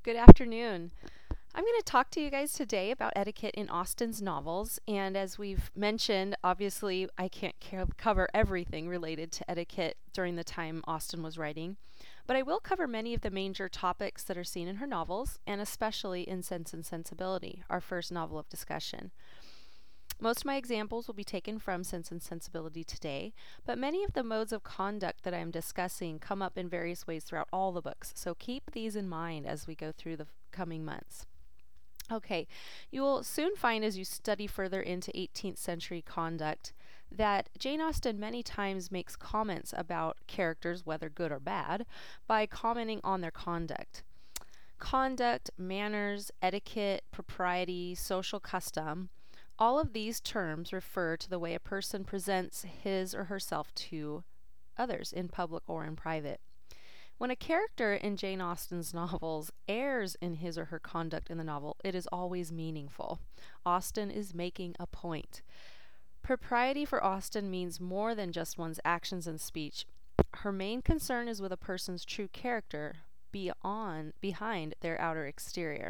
Good afternoon. I'm going to talk to you guys today about etiquette in Austen's novels. And as we've mentioned, obviously, I can't cover everything related to etiquette during the time Austen was writing, but I will cover many of the major topics that are seen in her novels, and especially in Sense and Sensibility, our first novel of discussion. Most of my examples will be taken from Sense and Sensibility today, but many of the modes of conduct that I am discussing come up in various ways throughout all the books, so keep these in mind as we go through the coming months. Okay, you will soon find as you study further into 18th century conduct that Jane Austen many times makes comments about characters, whether good or bad, by commenting on their conduct. Conduct, manners, etiquette, propriety, social custom, all of these terms refer to the way a person presents his or herself to others in public or in private. When a character in Jane Austen's novels errs in his or her conduct in the novel, it is always meaningful. Austen is making a point. Propriety for Austen means more than just one's actions and speech. Her main concern is with a person's true character behind their outer exterior.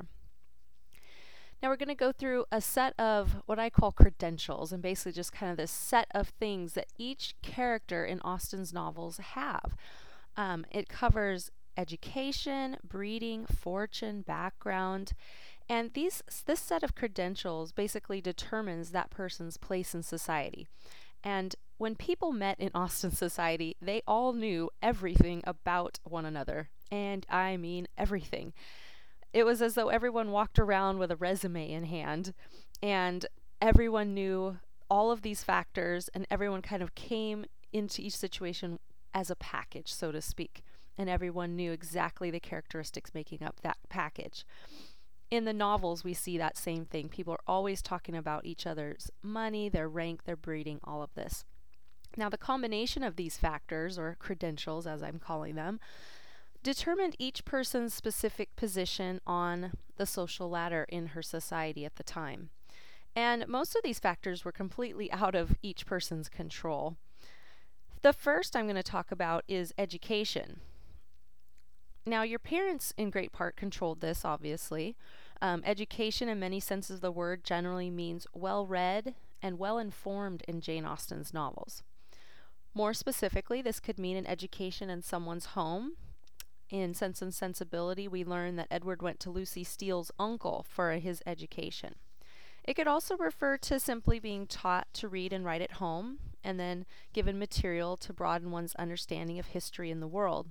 Now we're going to go through a set of what I call credentials, and basically just kind of this set of things that each character in Austen's novels have. It covers education, breeding, fortune, background, and this set of credentials basically determines that person's place in society. And when people met in Austen society, they all knew everything about one another, and I mean everything. It was as though everyone walked around with a resume in hand, and everyone knew all of these factors, and everyone kind of came into each situation as a package, so to speak, and everyone knew exactly the characteristics making up that package. In the novels, we see that same thing. People are always talking about each other's money, their rank, their breeding, all of this. Now, the combination of these factors, or credentials as I'm calling them, determined each person's specific position on the social ladder in her society at the time. And most of these factors were completely out of each person's control. The first I'm going to talk about is education. Now, your parents, in great part, controlled this, obviously. Education, in many senses of the word, generally means well-read and well-informed in Jane Austen's novels. More specifically, this could mean an education in someone's home. In Sense and Sensibility, we learn that Edward went to Lucy Steele's uncle for his education. It could also refer to simply being taught to read and write at home, and then given material to broaden one's understanding of history in the world.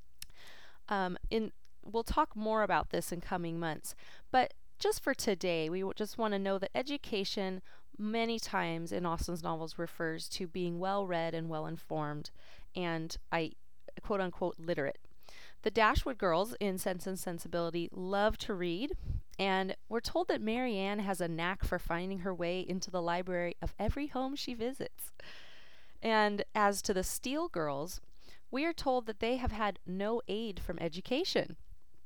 We'll talk more about this in coming months, but just for today, we just want to know that education many times in Austen's novels refers to being well-read and well-informed, and quote-unquote literate. The Dashwood girls in Sense and Sensibility love to read, and we're told that Marianne has a knack for finding her way into the library of every home she visits. And as to the Steele girls, we are told that they have had no aid from education.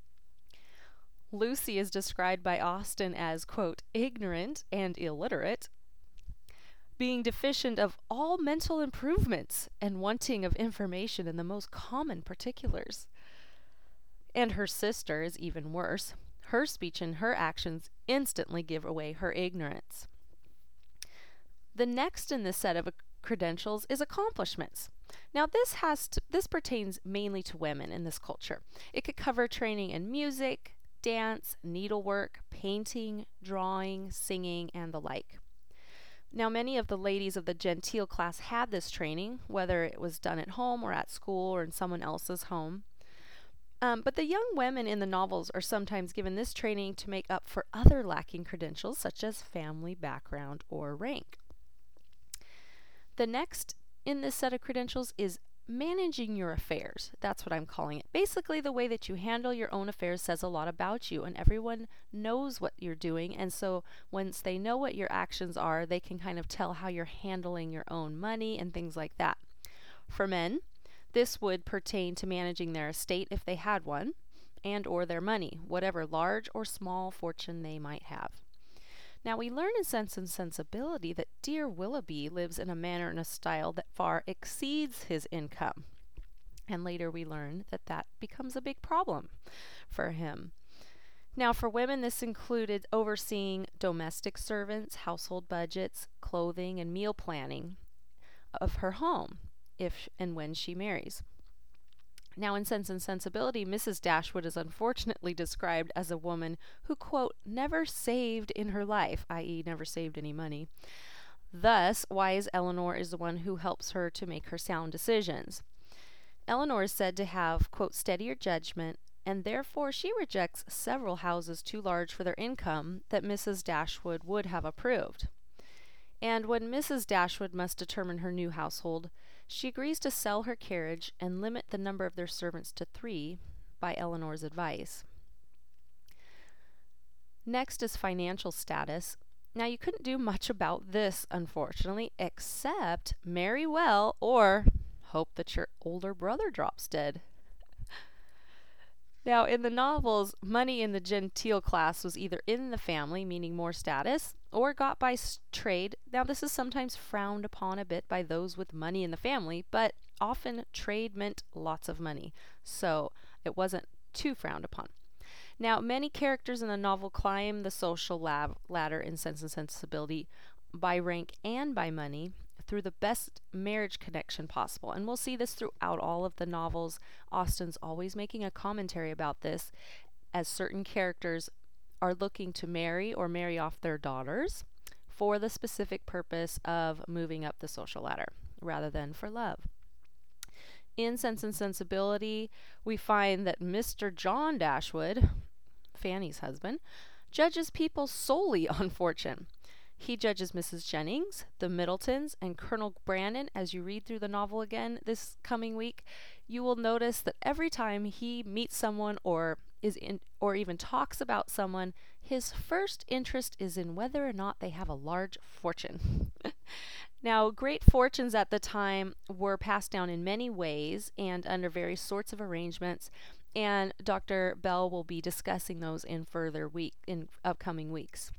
Lucy is described by Austen as, quote, ignorant and illiterate, being deficient of all mental improvements and wanting of information in the most common particulars. And her sister is even worse. Her speech and her actions instantly give away her ignorance. The next in this set of credentials is accomplishments. Now, this pertains mainly to women in this culture. It could cover training in music, dance, needlework, painting, drawing, singing, and the like. Now, many of the ladies of the genteel class had this training, whether it was done at home or at school or in someone else's home. But the young women in the novels are sometimes given this training to make up for other lacking credentials, such as family background or rank. The next in this set of credentials is managing your affairs. That's what I'm calling it. Basically, the way that you handle your own affairs says a lot about you, and everyone knows what you're doing, and so once they know what your actions are, they can kind of tell how you're handling your own money and things like that. For men, this would pertain to managing their estate if they had one, and or their money, whatever large or small fortune they might have. Now, we learn in Sense and Sensibility that dear Willoughby lives in a manner and a style that far exceeds his income. And later we learn that that becomes a big problem for him. Now, for women, this included overseeing domestic servants, household budgets, clothing, and meal planning of her home if and when she marries. Now, in Sense and Sensibility, Mrs. Dashwood is unfortunately described as a woman who, quote, never saved in her life, i.e., never saved any money. Thus, wise Eleanor is the one who helps her to make her sound decisions. Eleanor is said to have, quote, steadier judgment, and therefore she rejects several houses too large for their income that Mrs. Dashwood would have approved. And when Mrs. Dashwood must determine her new household, she agrees to sell her carriage and limit the number of their servants to 3 by Eleanor's advice. Next is financial status. Now, you couldn't do much about this, unfortunately, except marry well or hope that your older brother drops dead. Now, in the novels, money in the genteel class was either in the family, meaning more status, or got by trade. Now, this is sometimes frowned upon a bit by those with money in the family, but often trade meant lots of money, so it wasn't too frowned upon. Now, many characters in the novel climb the social ladder in Sense and Sensibility by rank and by money through the best marriage connection possible. And we'll see this throughout all of the novels. Austen's always making a commentary about this, as certain characters are looking to marry or marry off their daughters for the specific purpose of moving up the social ladder rather than for love. In Sense and Sensibility, we find that Mr. John Dashwood, Fanny's husband, judges people solely on fortune. He judges Mrs. Jennings, the Middletons, and Colonel Brandon. As you read through the novel again this coming week, you will notice that every time he meets someone or even talks about someone, his first interest is in whether or not they have a large fortune. Now, great fortunes at the time were passed down in many ways and under various sorts of arrangements, and Dr. Bell will be discussing those in upcoming weeks.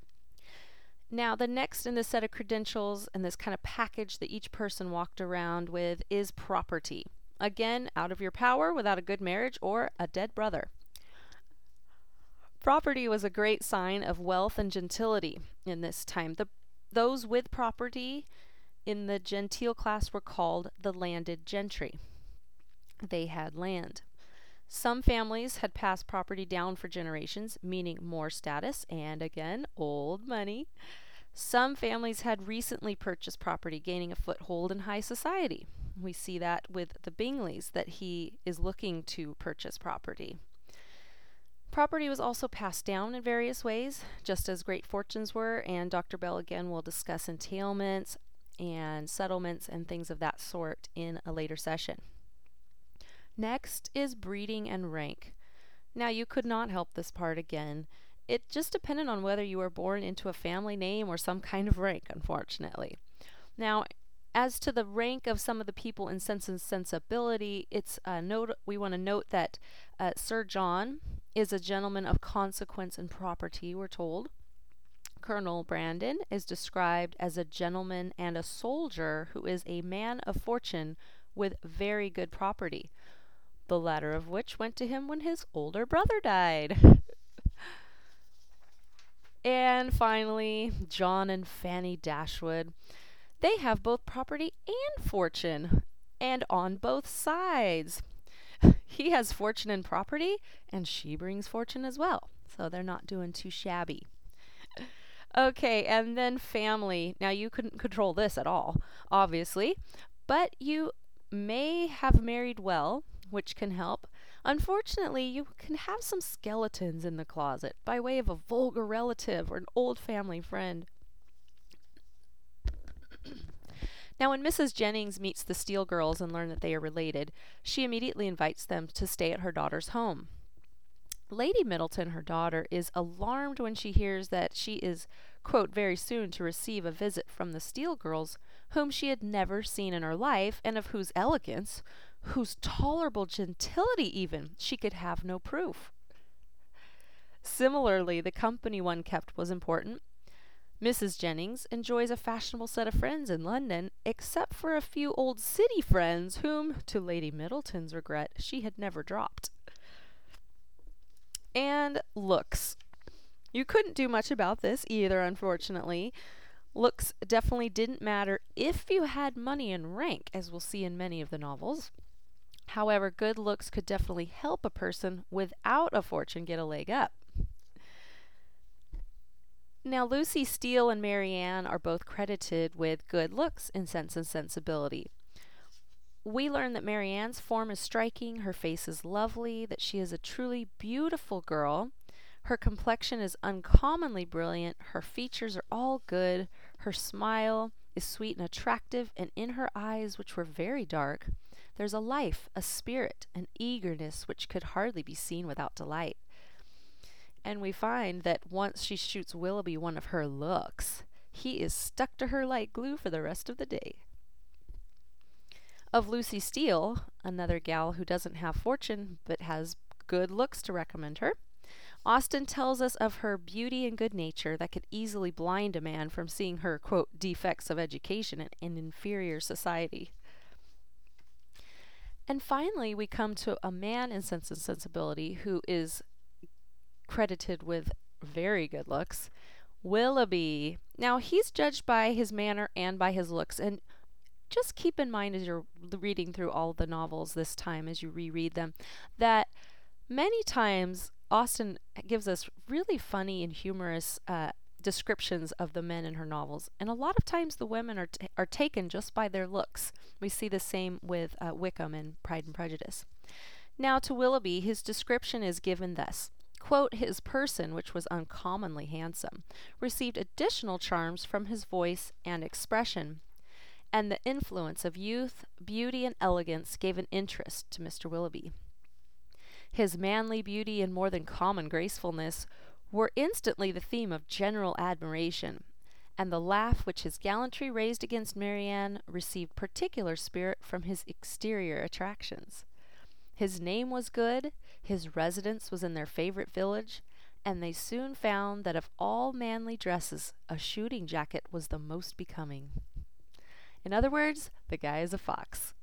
Now, the next in the set of credentials and this kind of package that each person walked around with is property. Again, out of your power without a good marriage or a dead brother. Property was a great sign of wealth and gentility in this time. Those with property in the genteel class were called the landed gentry. They had land. Some families had passed property down for generations, meaning more status and, again, old money. Some families had recently purchased property, gaining a foothold in high society. We see that with the Bingleys, that he is looking to purchase property. Property was also passed down in various ways, just as great fortunes were, and Dr. Bell again will discuss entailments and settlements and things of that sort in a later session. Next is breeding and rank. Now, you could not help this part again. It just depended on whether you were born into a family name or some kind of rank, unfortunately. Now, as to the rank of some of the people in Sense and Sensibility, we want to note that Sir John is a gentleman of consequence and property, we're told. Colonel Brandon is described as a gentleman and a soldier who is a man of fortune with very good property, the latter of which went to him when his older brother died. And finally, John and Fanny Dashwood. They have both property and fortune, and on both sides. He has fortune and property, and she brings fortune as well. So they're not doing too shabby. Okay, and then family. Now, you couldn't control this at all, obviously, but you may have married well, which can help. Unfortunately, you can have some skeletons in the closet by way of a vulgar relative or an old family friend. Now, when Mrs. Jennings meets the Steele girls and learns that they are related, she immediately invites them to stay at her daughter's home. Lady Middleton, her daughter, is alarmed when she hears that she is, quote, very soon to receive a visit from the Steele girls, whom she had never seen in her life, and of whose elegance, whose tolerable gentility even, she could have no proof. Similarly, the company one kept was important. Mrs. Jennings enjoys a fashionable set of friends in London, except for a few old city friends whom, to Lady Middleton's regret, she had never dropped. And looks. You couldn't do much about this either, unfortunately. Looks definitely didn't matter if you had money and rank, as we'll see in many of the novels. However, good looks could definitely help a person without a fortune get a leg up. Now, Lucy Steele and Marianne are both credited with good looks in Sense and Sensibility. We learn that Marianne's form is striking, her face is lovely, that she is a truly beautiful girl. Her complexion is uncommonly brilliant, her features are all good, her smile is sweet and attractive, and in her eyes, which were very dark, there's a life, a spirit, an eagerness which could hardly be seen without delight. And we find that once she shoots Willoughby one of her looks, he is stuck to her like glue for the rest of the day. Of Lucy Steele, another gal who doesn't have fortune but has good looks to recommend her, Austen tells us of her beauty and good nature that could easily blind a man from seeing her, quote, defects of education in inferior society. And finally, we come to a man in Sense and Sensibility who is credited with very good looks, Willoughby. Now, he's judged by his manner and by his looks, and just keep in mind as you're reading through all the novels this time, as you reread them, that many times Austen gives us really funny and humorous descriptions of the men in her novels, and a lot of times the women are taken just by their looks. We see the same with Wickham in Pride and Prejudice. Now, to Willoughby, his description is given thus. Quote, his person, which was uncommonly handsome, received additional charms from his voice and expression, and the influence of youth, beauty, and elegance gave an interest to Mr. Willoughby. His manly beauty and more than common gracefulness were instantly the theme of general admiration, and the laugh which his gallantry raised against Marianne received particular spirit from his exterior attractions. His name was good, his residence was in their favorite village, and they soon found that of all manly dresses, a shooting jacket was the most becoming. In other words, the guy is a fox.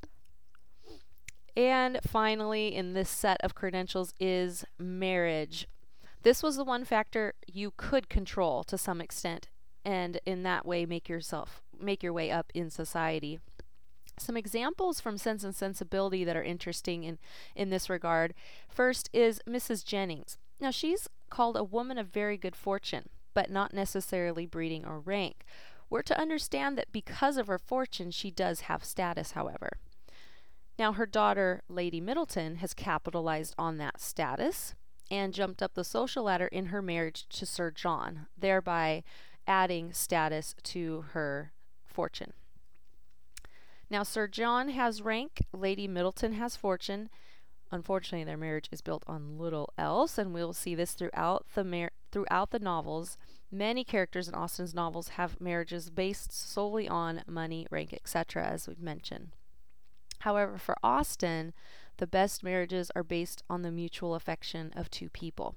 And finally, in this set of credentials is marriage. This was the one factor you could control to some extent, and in that way make your way up in society. Some examples from Sense and Sensibility that are interesting in this regard. First is Mrs. Jennings. Now, she's called a woman of very good fortune, but not necessarily breeding or rank. We're to understand that because of her fortune, she does have status, however. Now, her daughter, Lady Middleton, has capitalized on that status and jumped up the social ladder in her marriage to Sir John, thereby adding status to her fortune. Now, Sir John has rank, Lady Middleton has fortune. Unfortunately, their marriage is built on little else, and we'll see this throughout the novels. Many characters in Austen's novels have marriages based solely on money, rank, etc., as we've mentioned. However, for Austen, the best marriages are based on the mutual affection of two people.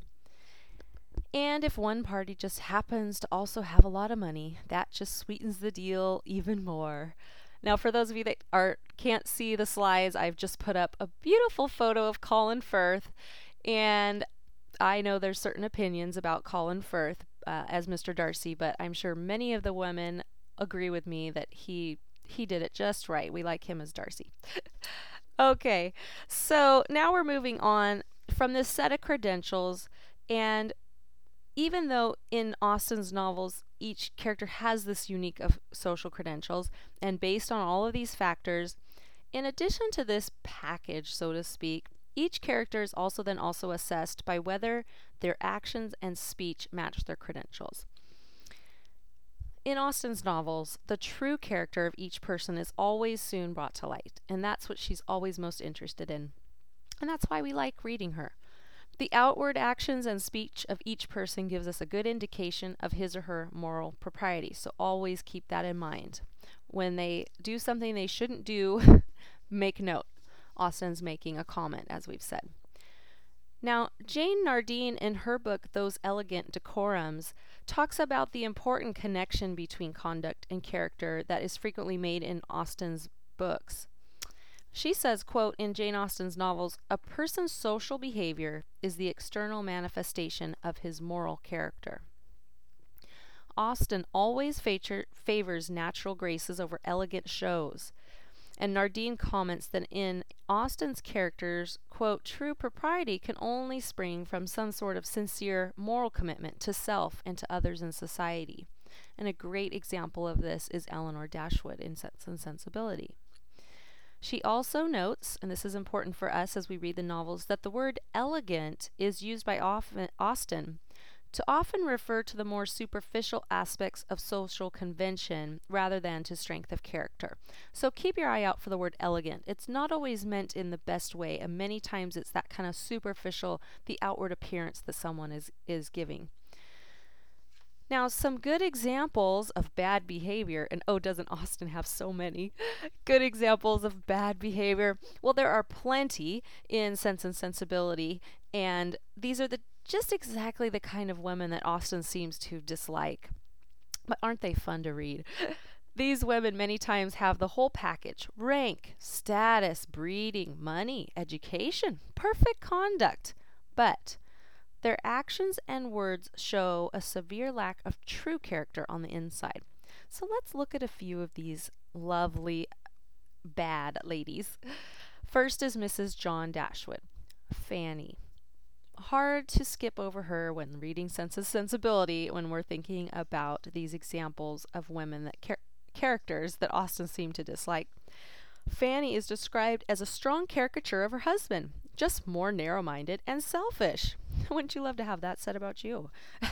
And if one party just happens to also have a lot of money, that just sweetens the deal even more. Now, for those of you that can't see the slides, I've just put up a beautiful photo of Colin Firth, and I know there's certain opinions about Colin Firth as Mr. Darcy, but I'm sure many of the women agree with me that he did it just right. We like him as Darcy. Okay, so now we're moving on from this set of credentials, and even though in Austen's novels each character has this unique of social credentials, and based on all of these factors, in addition to this package, so to speak, each character is also assessed by whether their actions and speech match their credentials. In Austen's novels, the true character of each person is always soon brought to light, and that's what she's always most interested in. And that's why we like reading her. The outward actions and speech of each person gives us a good indication of his or her moral propriety, so always keep that in mind. When they do something they shouldn't do, make note. Austen's making a comment, as we've said. Now, Jane Nardine, in her book, Those Elegant Decorums, talks about the important connection between conduct and character that is frequently made in Austen's books. She says, quote, in Jane Austen's novels, a person's social behavior is the external manifestation of his moral character. Austen always favors natural graces over elegant shows. And Nardine comments that in Austen's characters, quote, true propriety can only spring from some sort of sincere moral commitment to self and to others in society. And a great example of this is Elinor Dashwood in Sense and Sensibility. She also notes, and this is important for us as we read the novels, that the word elegant is used by Austen to often refer to the more superficial aspects of social convention rather than to strength of character. So keep your eye out for the word elegant. It's not always meant in the best way, and many times it's that kind of superficial, the outward appearance that someone is giving. Now, some good examples of bad behavior, and oh, doesn't Austen have so many good examples of bad behavior? Well, there are plenty in Sense and Sensibility, and these are just exactly the kind of women that Austen seems to dislike. But aren't they fun to read? These women many times have the whole package: rank, status, breeding, money, education, perfect conduct. But their actions and words show a severe lack of true character on the inside. So let's look at a few of these lovely bad ladies. First is Mrs. John Dashwood, Fanny. Hard to skip over her when reading Sense and Sensibility when we're thinking about these examples of women that characters that Austen seemed to dislike. Fanny is described as a strong caricature of her husband, just more narrow-minded and selfish. Wouldn't you love to have that said about you?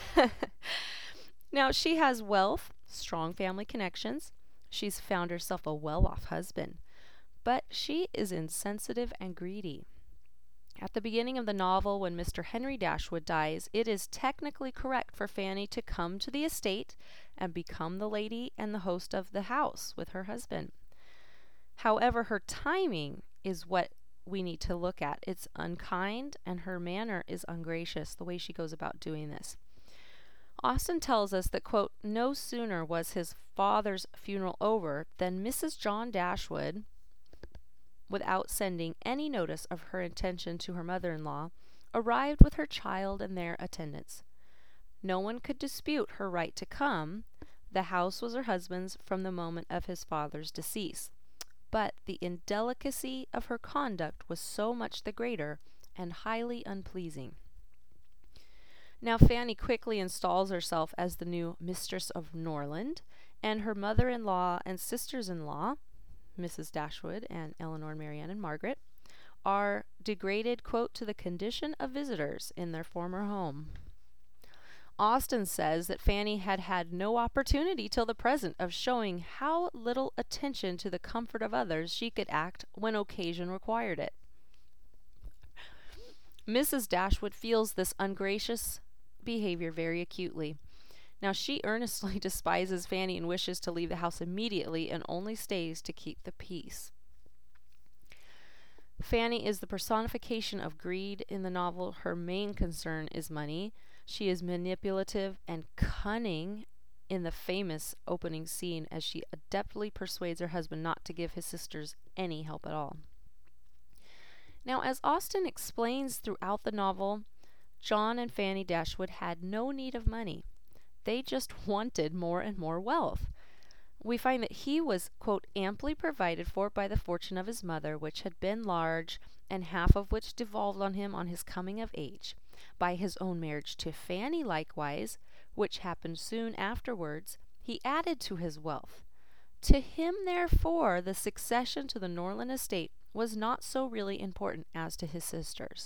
Now, she has wealth, strong family connections. She's found herself a well-off husband, but she is insensitive and greedy. At the beginning of the novel, when Mr. Henry Dashwood dies, it is technically correct for Fanny to come to the estate and become the lady and the host of the house with her husband. However, her timing is what we need to look at. It's unkind, and her manner is ungracious, the way she goes about doing this. Austen tells us that, quote, no sooner was his father's funeral over than Mrs. John Dashwood, without sending any notice of her intention to her mother-in-law, arrived with her child and their attendants. No one could dispute her right to come. The house was her husband's from the moment of his father's decease. But the indelicacy of her conduct was so much the greater and highly unpleasing. Now, Fanny quickly installs herself as the new mistress of Norland, and her mother-in-law and sisters-in-law, Mrs. Dashwood and Elinor, Marianne, and Margaret, are degraded, quote, to the condition of visitors in their former home. Austen says that Fanny had had no opportunity till the present of showing how little attention to the comfort of others she could act when occasion required it. Mrs. Dashwood feels this ungracious behavior very acutely. Now, she earnestly despises Fanny and wishes to leave the house immediately and only stays to keep the peace. Fanny is the personification of greed in the novel. Her main concern is money. She is manipulative and cunning in the famous opening scene as she adeptly persuades her husband not to give his sisters any help at all. Now, as Austen explains throughout the novel, John and Fanny Dashwood had no need of money. They just wanted more and more wealth. We find that he was, quote, amply provided for by the fortune of his mother, which had been large, and half of which devolved on him on his coming of age. By his own marriage to Fanny, likewise, which happened soon afterwards, he added to his wealth. To him, therefore, the succession to the Norland estate was not so really important as to his sisters.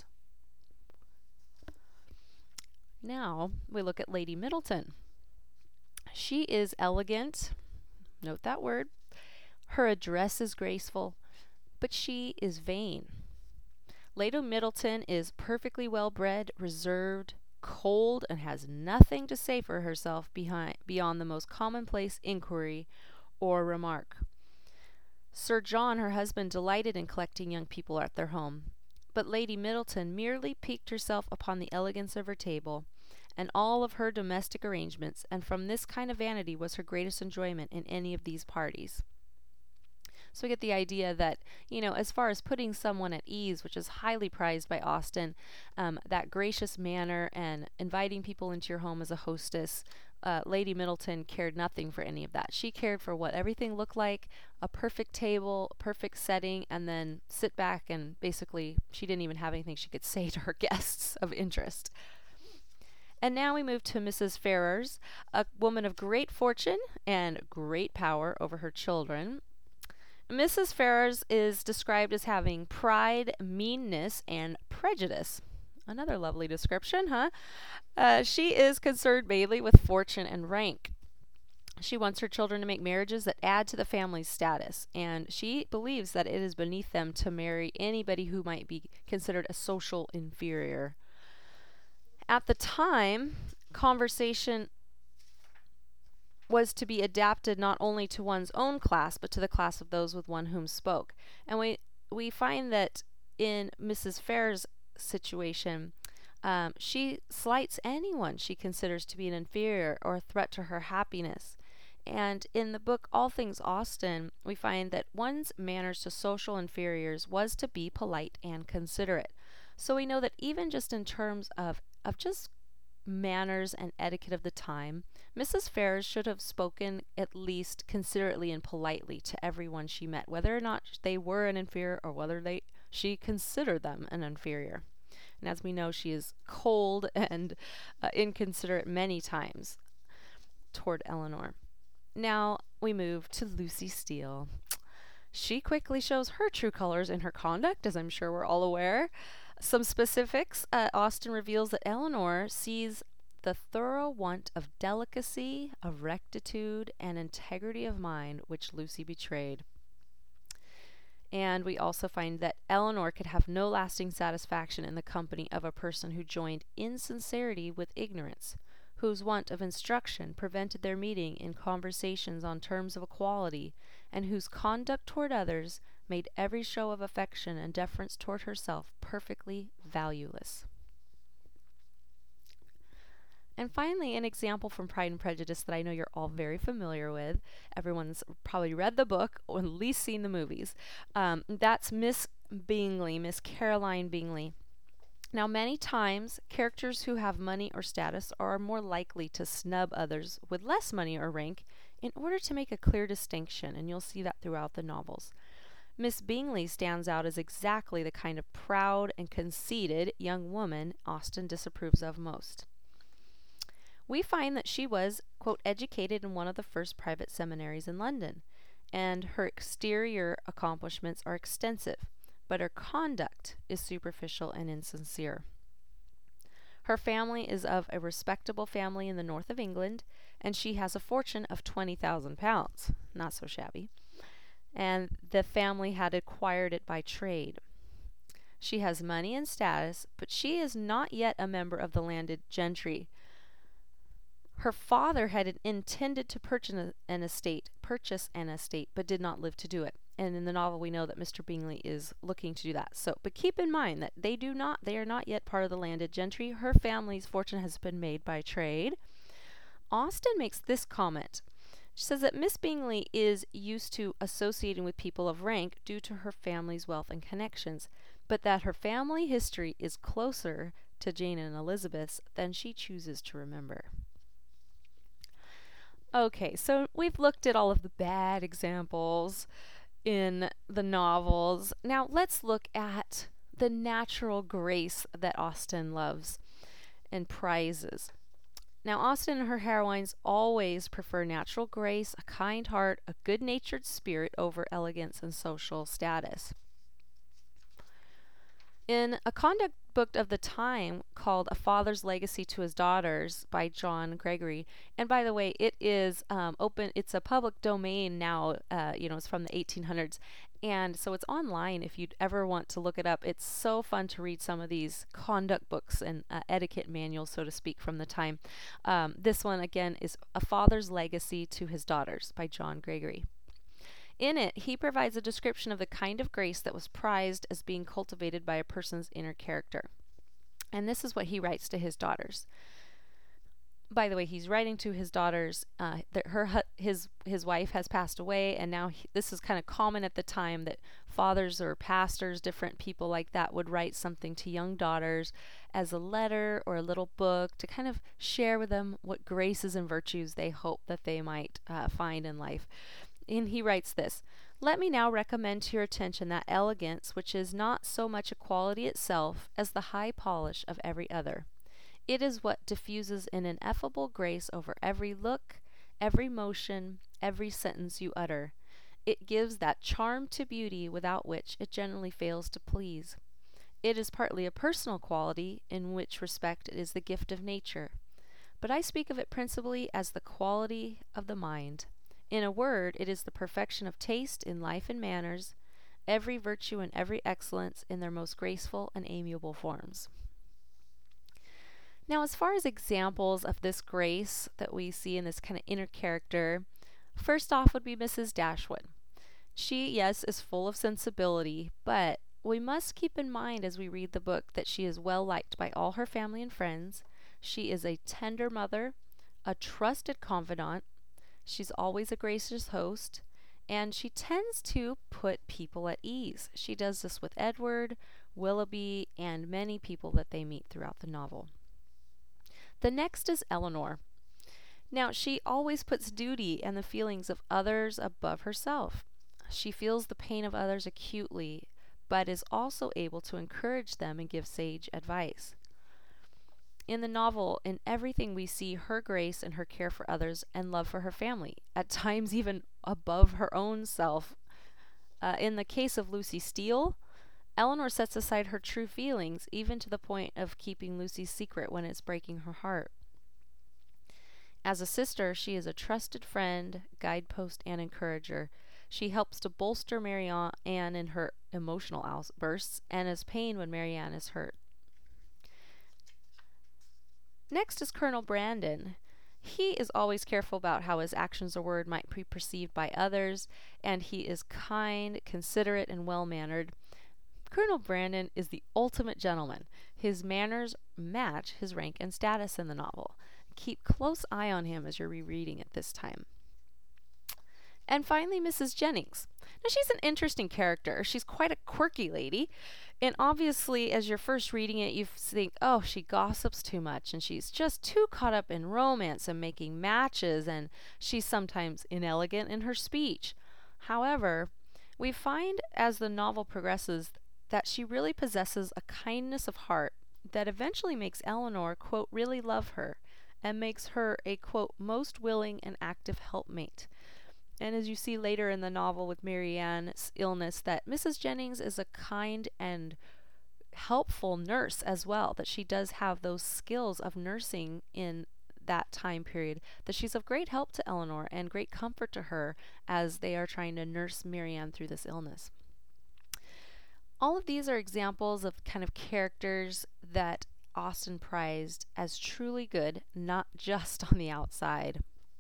Now we look at Lady Middleton. She is elegant, note that word. Her address is graceful, but she is vain. Lady Middleton is perfectly well-bred, reserved, cold, and has nothing to say for herself beyond the most commonplace inquiry or remark. Sir John, her husband, delighted in collecting young people at their home, but Lady Middleton merely piqued herself upon the elegance of her table and all of her domestic arrangements, and from this kind of vanity was her greatest enjoyment in any of these parties. So we get the idea that, as far as putting someone at ease, which is highly prized by Austen, that gracious manner and inviting people into your home as a hostess, Lady Middleton cared nothing for any of that. She cared for what everything looked like, a perfect table, perfect setting, and then sit back, and basically she didn't even have anything she could say to her guests of interest. And now we move to Mrs. Ferrars, a woman of great fortune and great power over her children. Mrs. Ferrars is described as having pride, meanness, and prejudice. Another lovely description, huh? She is concerned mainly with fortune and rank. She wants her children to make marriages that add to the family's status, and she believes that it is beneath them to marry anybody who might be considered a social inferior. At the time, conversation was to be adapted not only to one's own class, but to the class of those with one whom spoke. And we find that in Mrs. Ferrars' situation, she slights anyone she considers to be an inferior or a threat to her happiness. And in the book All Things Austen, we find that one's manners to social inferiors was to be polite and considerate. So we know that even just in terms of just manners and etiquette of the time, Mrs. Ferrars should have spoken at least considerately and politely to everyone she met, whether or not they were an inferior or whether she considered them an inferior. And as we know, she is cold and inconsiderate many times toward Eleanor. Now we move to Lucy Steele. She quickly shows her true colors in her conduct, as I'm sure we're all aware. Some specifics, Austen reveals that Eleanor sees the thorough want of delicacy, of rectitude, and integrity of mind which Lucy betrayed. And we also find that Eleanor could have no lasting satisfaction in the company of a person who joined insincerity with ignorance, whose want of instruction prevented their meeting in conversations on terms of equality, and whose conduct toward others made every show of affection and deference toward herself perfectly valueless. And finally, an example from Pride and Prejudice that I know you're all very familiar with. Everyone's probably read the book or at least seen the movies. That's Miss Bingley, Miss Caroline Bingley. Now, many times, characters who have money or status are more likely to snub others with less money or rank in order to make a clear distinction, and you'll see that throughout the novels. Miss Bingley stands out as exactly the kind of proud and conceited young woman Austen disapproves of most. We find that she was, quote, educated in one of the first private seminaries in London, and her exterior accomplishments are extensive, but her conduct is superficial and insincere. Her family is of a respectable family in the north of England, and she has a fortune of £20,000. Not so shabby. And the family had acquired it by trade. She has money and status, but she is not yet a member of the landed gentry. Her father had intended to purchase an estate, but did not live to do it. And in the novel, we know that Mr. Bingley is looking to do that. But keep in mind that they are not yet part of the landed gentry. Her family's fortune has been made by trade. Austen makes this comment. She says that Miss Bingley is used to associating with people of rank due to her family's wealth and connections, but that her family history is closer to Jane and Elizabeth's than she chooses to remember. Okay, so we've looked at all of the bad examples in the novels. Now let's look at the natural grace that Austen loves and prizes. Now, Austen and her heroines always prefer natural grace, a kind heart, a good-natured spirit over elegance and social status. In a conduct book of the time called A Father's Legacy to His Daughters by John Gregory, and by the way, it is open. It's a public domain now. It's from the 1800s, and so it's online if you'd ever want to look it up. It's so fun to read some of these conduct books and etiquette manuals, so to speak, from the time. This one, again, is A Father's Legacy to His Daughters by John Gregory. In it, he provides a description of the kind of grace that was prized as being cultivated by a person's inner character. And this is what he writes to his daughters. By the way, he's writing to his daughters. His wife has passed away, and now this is kind of common at the time that fathers or pastors, different people like that, would write something to young daughters as a letter or a little book to kind of share with them what graces and virtues they hope that they might find in life. And he writes this: "Let me now recommend to your attention that elegance which is not so much a quality itself as the high polish of every other. It is what diffuses an ineffable grace over every look, every motion, every sentence you utter. It gives that charm to beauty without which it generally fails to please. It is partly a personal quality, in which respect it is the gift of nature. But I speak of it principally as the quality of the mind. In a word, it is the perfection of taste in life and manners, every virtue and every excellence in their most graceful and amiable forms." Now, as far as examples of this grace that we see in this kind of inner character, first off would be Mrs. Dashwood. She, yes, is full of sensibility, but we must keep in mind as we read the book that she is well liked by all her family and friends. She is a tender mother, a trusted confidant. She's always a gracious host, and she tends to put people at ease. She does this with Edward, Willoughby, and many people that they meet throughout the novel. The next is Elinor. Now, she always puts duty and the feelings of others above herself. She feels the pain of others acutely, but is also able to encourage them and give sage advice. In the novel, in everything we see her grace and her care for others and love for her family, at times even above her own self. In the case of Lucy Steele, Elinor sets aside her true feelings, even to the point of keeping Lucy's secret when it's breaking her heart. As a sister, she is a trusted friend, guidepost, and encourager. She helps to bolster Marianne in her emotional outbursts and is pained when Marianne is hurt. Next is Colonel Brandon. He is always careful about how his actions or word might be perceived by others, and he is kind, considerate, and well-mannered. Colonel Brandon is the ultimate gentleman. His manners match his rank and status in the novel. Keep close eye on him as you're rereading it this time. And finally, Mrs. Jennings. Now, she's an interesting character. She's quite a quirky lady. And obviously, as you're first reading it, you think, oh, she gossips too much, and she's just too caught up in romance and making matches, and she's sometimes inelegant in her speech. However, we find as the novel progresses that she really possesses a kindness of heart that eventually makes Elinor, quote, really love her, and makes her a, quote, most willing and active helpmate. And as you see later in the novel with Marianne's illness, that Mrs. Jennings is a kind and helpful nurse as well, that she does have those skills of nursing in that time period, that she's of great help to Elinor and great comfort to her as they are trying to nurse Marianne through this illness. All of these are examples of kind of characters that Austen prized as truly good, not just on the outside.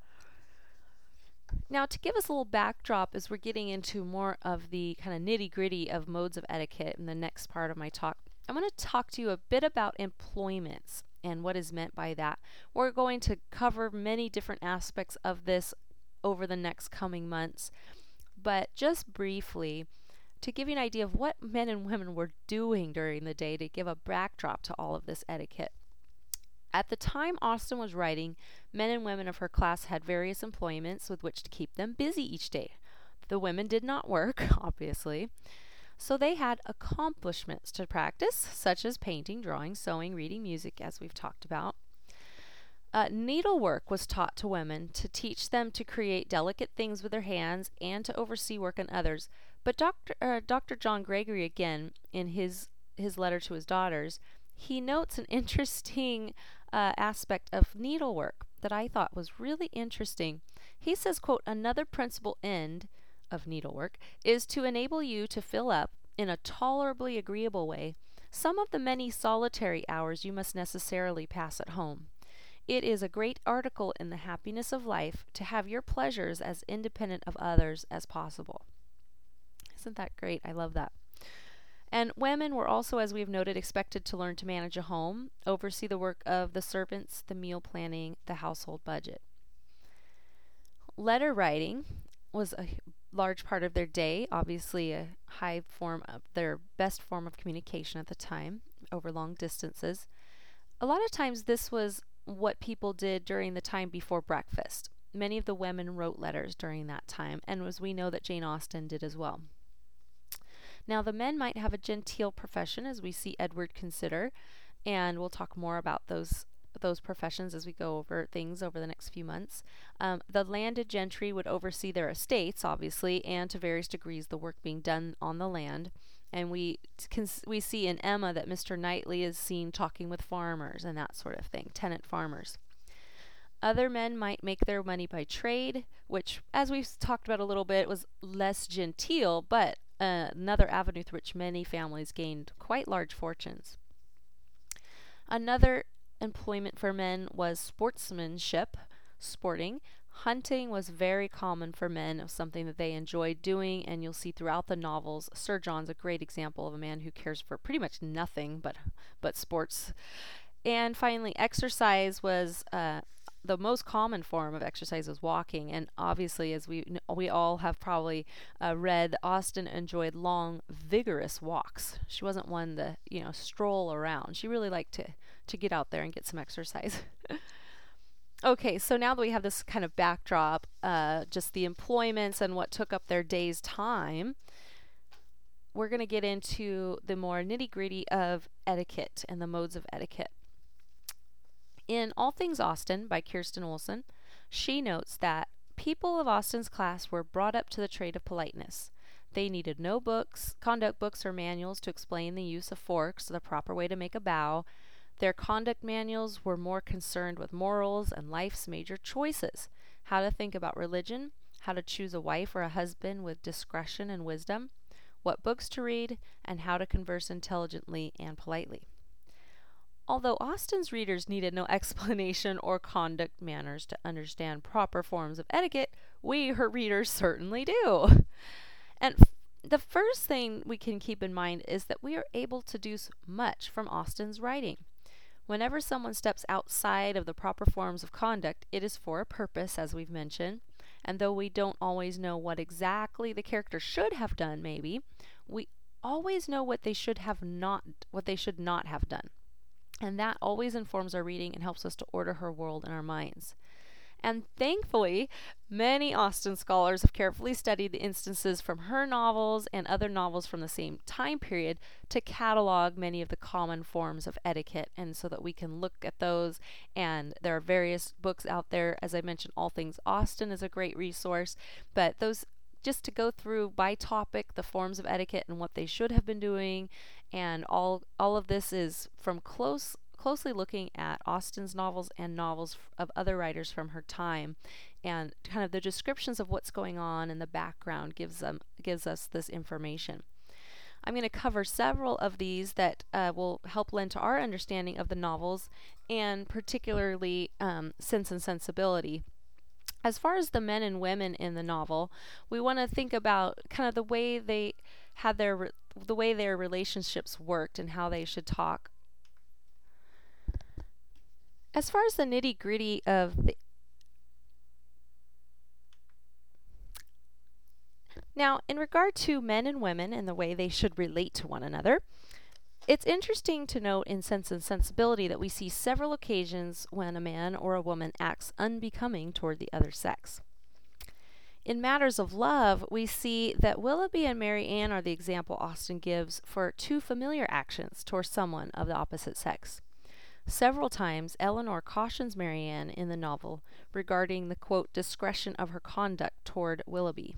Now, to give us a little backdrop as we're getting into more of the kind of nitty-gritty of modes of etiquette in the next part of my talk, I'm going to talk to you a bit about employments and what is meant by that. We're going to cover many different aspects of this over the next coming months, but just briefly, to give you an idea of what men and women were doing during the day to give a backdrop to all of this etiquette. At the time Austen was writing, men and women of her class had various employments with which to keep them busy each day. The women did not work, obviously, so they had accomplishments to practice, such as painting, drawing, sewing, reading, music, as we've talked about. Needlework was taught to women to teach them to create delicate things with their hands and to oversee work in others. But Dr. John Gregory, again, in his letter to his daughters, he notes an interesting aspect of needlework that I thought was really interesting. He says, quote, "Another principal end of needlework is to enable you to fill up, in a tolerably agreeable way, some of the many solitary hours you must necessarily pass at home. It is a great article in the happiness of life to have your pleasures as independent of others as possible." Isn't that great? I love that. And women were also, as we've noted, expected to learn to manage a home, oversee the work of the servants, the meal planning, the household budget. Letter writing was a large part of their day, obviously a high form of their best form of communication at the time over long distances. A lot of times this was what people did during the time before breakfast. Many of the women wrote letters during that time, and as we know that Jane Austen did as well. Now, the men might have a genteel profession, as we see Edward consider, and we'll talk more about those professions as we go over things over the next few months. The landed gentry would oversee their estates, obviously, and to various degrees the work being done on the land. And we see in Emma that Mr. Knightley is seen talking with farmers and that sort of thing, tenant farmers. Other men might make their money by trade, which, as we've talked about a little bit, was less genteel, but another avenue through which many families gained quite large fortunes. Another employment for men was sportsmanship, sporting. Hunting was very common for men. It was something that they enjoyed doing, and you'll see throughout the novels. Sir John's a great example of a man who cares for pretty much nothing but sports. And finally, exercise was the most common form of exercise was walking, and obviously, as we all have probably read, Austen enjoyed long, vigorous walks. She wasn't one to stroll around. She really liked to get out there and get some exercise. Okay, so now that we have this kind of backdrop, just the employments and what took up their day's time, we're going to get into the more nitty-gritty of etiquette and the modes of etiquette. In All Things Austen by Kirsten Olson, she notes that people of Austen's class were brought up to the trade of politeness. They needed no books, conduct books or manuals to explain the use of forks, the proper way to make a bow. Their conduct manuals were more concerned with morals and life's major choices, how to think about religion, how to choose a wife or a husband with discretion and wisdom, what books to read, and how to converse intelligently and politely. Although Austen's readers needed no explanation or conduct manners to understand proper forms of etiquette, we, her readers, certainly do. And the first thing we can keep in mind is that we are able to deduce much from Austen's writing. Whenever someone steps outside of the proper forms of conduct, it is for a purpose, as we've mentioned. And though we don't always know what exactly the character should have done, maybe, we always know what they should not have done. And that always informs our reading and helps us to order her world in our minds. And thankfully, many Austen scholars have carefully studied the instances from her novels and other novels from the same time period to catalog many of the common forms of etiquette, and so that we can look at those. And there are various books out there. As I mentioned, All Things Austen is a great resource, but those just to go through by topic the forms of etiquette and what they should have been doing, and all of this is from closely looking at Austen's novels and novels of other writers from her time, and kind of the descriptions of what's going on in the background gives us this information. I'm going to cover several of these that will help lend to our understanding of the novels, and particularly Sense and Sensibility. As far as the men and women in the novel, we want to think about kind of the way they had the way their relationships worked and how they should talk. As far as the nitty-gritty of Now, in regard to men and women and the way they should relate to one another, it's interesting to note in Sense and Sensibility that we see several occasions when a man or a woman acts unbecoming toward the other sex. In matters of love, we see that Willoughby and Mary Ann are the example Austen gives for two familiar actions toward someone of the opposite sex. Several times, Elinor cautions Mary Ann in the novel regarding the, quote, discretion of her conduct toward Willoughby.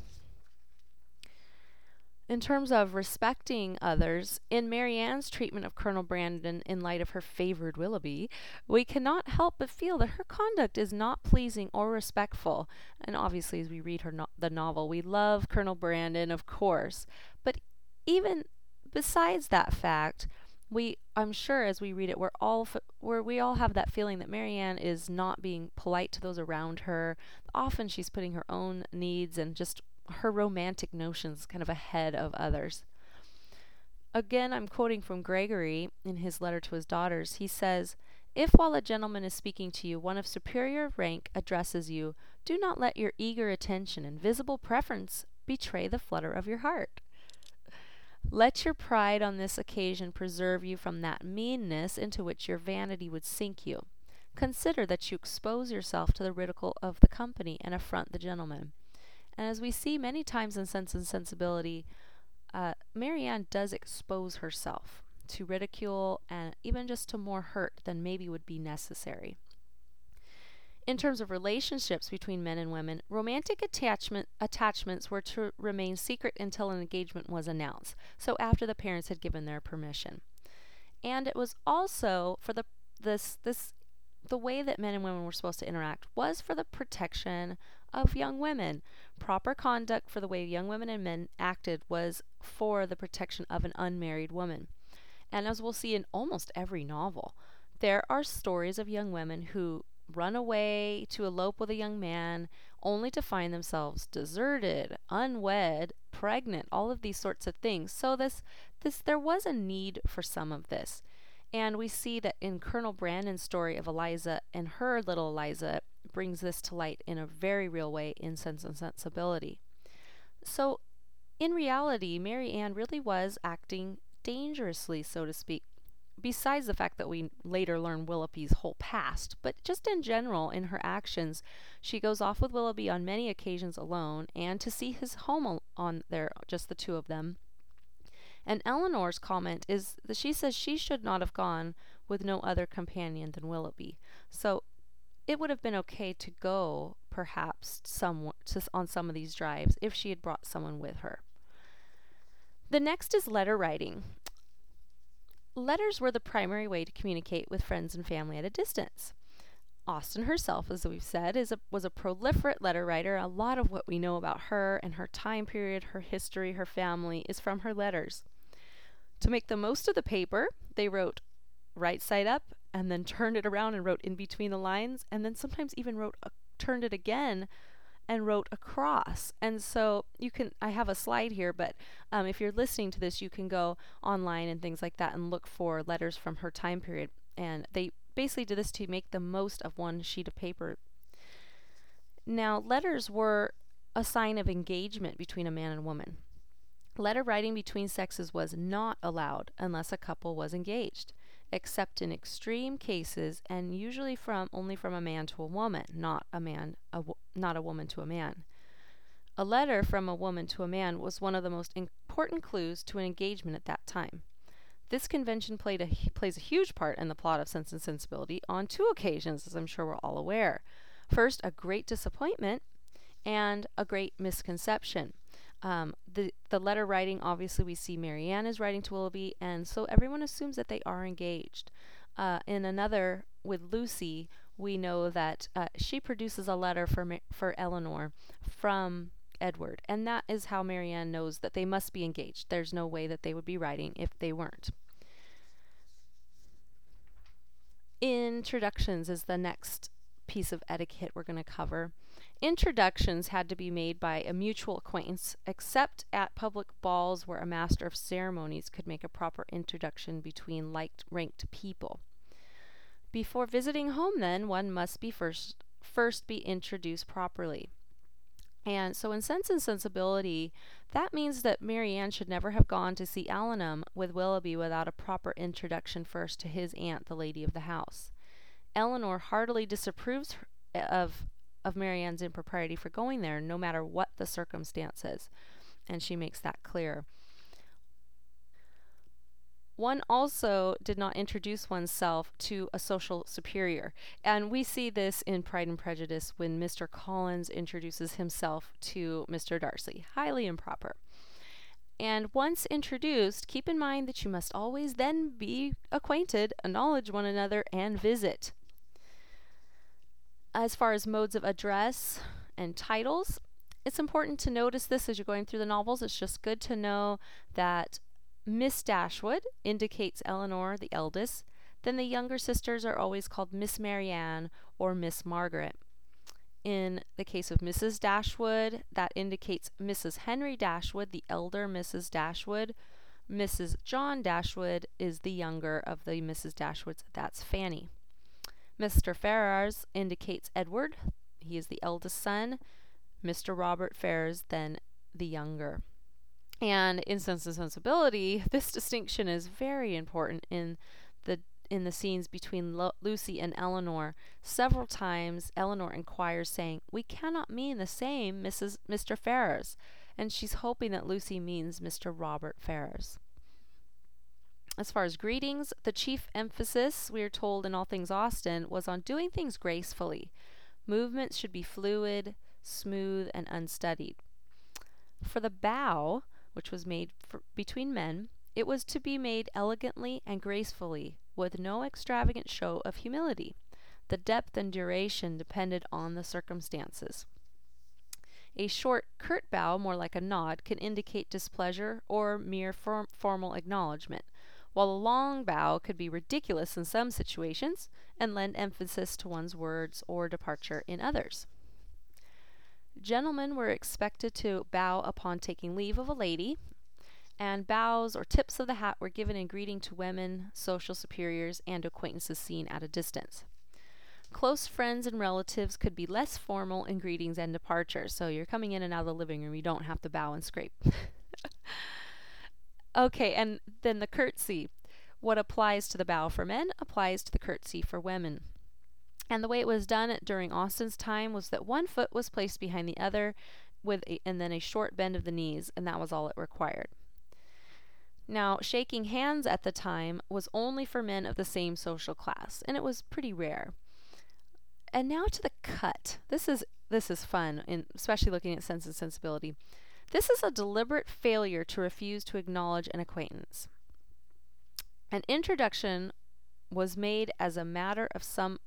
In terms of respecting others, in Mary Ann's treatment of Colonel Brandon in light of her favored Willoughby, we cannot help but feel that her conduct is not pleasing or respectful. And obviously, as we read the novel, we love Colonel Brandon, of course. But even besides that fact, I'm sure as we read it, we all have that feeling that Mary Ann is not being polite to those around her. Often she's putting her own needs and just her romantic notions kind of ahead of others. Again, I'm quoting from Gregory in his letter to his daughters. He says, "If while a gentleman is speaking to you, one of superior rank addresses you, do not let your eager attention and visible preference betray the flutter of your heart. Let your pride on this occasion preserve you from that meanness into which your vanity would sink you. Consider that you expose yourself to the ridicule of the company and affront the gentleman." And as we see many times in Sense and Sensibility, Marianne does expose herself to ridicule and even just to more hurt than maybe would be necessary. In terms of relationships between men and women, romantic attachments were to remain secret until an engagement was announced, so after the parents had given their permission. And it was also for the way that men and women were supposed to interact was for the protection of young women. Proper conduct for the way young women and men acted was for the protection of an unmarried woman. And as we'll see in almost every novel, there are stories of young women who run away to elope with a young man only to find themselves deserted, unwed, pregnant, all of these sorts of things. So there was a need for some of this. And we see that in Colonel Brandon's story of Eliza and her little Eliza brings this to light in a very real way in Sense and Sensibility. So in reality, Mary Ann really was acting dangerously, so to speak, besides the fact that we later learn Willoughby's whole past. But just in general, in her actions, she goes off with Willoughby on many occasions alone, and to see his home on there, just the two of them. And Eleanor's comment is that she says she should not have gone with no other companion than Willoughby. So it would have been okay to go, perhaps, on some of these drives if she had brought someone with her. The next is letter writing. Letters were the primary way to communicate with friends and family at a distance. Austen herself, as we've said, was a prolific letter writer. A lot of what we know about her and her time period, her history, her family is from her letters. To make the most of the paper, they wrote right side up and then turned it around and wrote in between the lines, and then sometimes even turned it again and wrote across. And so I have a slide here, but if you're listening to this, you can go online and things like that and look for letters from her time period. And they basically did this to make the most of one sheet of paper. Now, letters were a sign of engagement between a man and woman. Letter writing between sexes was not allowed unless a couple was engaged, except in extreme cases, and usually only from a man to a woman, not a woman to a man. A letter from a woman to a man was one of the most important clues to an engagement at that time. This convention plays a huge part in the plot of Sense and Sensibility on two occasions, as I'm sure we're all aware. First, a great disappointment and a great misconception. The letter writing, obviously we see Marianne is writing to Willoughby, and so everyone assumes that they are engaged. In another, with Lucy, we know that she produces a letter for Eleanor from Edward, and that is how Marianne knows that they must be engaged. There's no way that they would be writing if they weren't. Introductions is the next piece of etiquette we're going to cover. Introductions had to be made by a mutual acquaintance, except at public balls where a master of ceremonies could make a proper introduction between like-ranked people. Before visiting home, then, one must be first be introduced properly. And so in Sense and Sensibility, that means that Marianne should never have gone to see Allenham with Willoughby without a proper introduction first to his aunt, the lady of the house. Eleanor heartily disapproves of Marianne's impropriety for going there, no matter what the circumstances, and she makes that clear. One also did not introduce oneself to a social superior, and we see this in Pride and Prejudice when Mr. Collins introduces himself to Mr. Darcy. Highly improper. And once introduced, keep in mind that you must always then be acquainted, acknowledge one another, and visit. As far as modes of address and titles, it's important to notice this as you're going through the novels. It's just good to know that Miss Dashwood indicates Eleanor, the eldest. Then the younger sisters are always called Miss Marianne or Miss Margaret. In the case of Mrs. Dashwood, that indicates Mrs. Henry Dashwood, the elder Mrs. Dashwood. Mrs. John Dashwood is the younger of the Mrs. Dashwoods. That's Fanny. Mr. Ferrars indicates Edward. He is the eldest son. Mr. Robert Ferrars, then the younger. And in Sense and Sensibility, this distinction is very important in the scenes between Lucy and Elinor. Several times Elinor inquires, saying, "We cannot mean the same, Mr. Ferrars," and she's hoping that Lucy means Mr. Robert Ferrars. As far as greetings, the chief emphasis, we are told in All Things Austen, was on doing things gracefully. Movements should be fluid, smooth, and unstudied. For the bow, which was made between men, it was to be made elegantly and gracefully, with no extravagant show of humility. The depth and duration depended on the circumstances. A short, curt bow, more like a nod, can indicate displeasure or mere formal acknowledgement, while a long bow could be ridiculous in some situations and lend emphasis to one's words or departure in others. Gentlemen were expected to bow upon taking leave of a lady, and bows or tips of the hat were given in greeting to women, social superiors, and acquaintances seen at a distance. Close friends and relatives could be less formal in greetings and departures, so you're coming in and out of the living room, you don't have to bow and scrape. Okay, and then the curtsy. What applies to the bow for men applies to the curtsy for women. And the way it was done during Austen's time was that one foot was placed behind the other and then a short bend of the knees, and that was all it required. Now, shaking hands at the time was only for men of the same social class, and it was pretty rare. And now to the cut. This is fun, especially looking at Sense and Sensibility. This is a deliberate failure to refuse to acknowledge an acquaintance. An introduction was a matter of some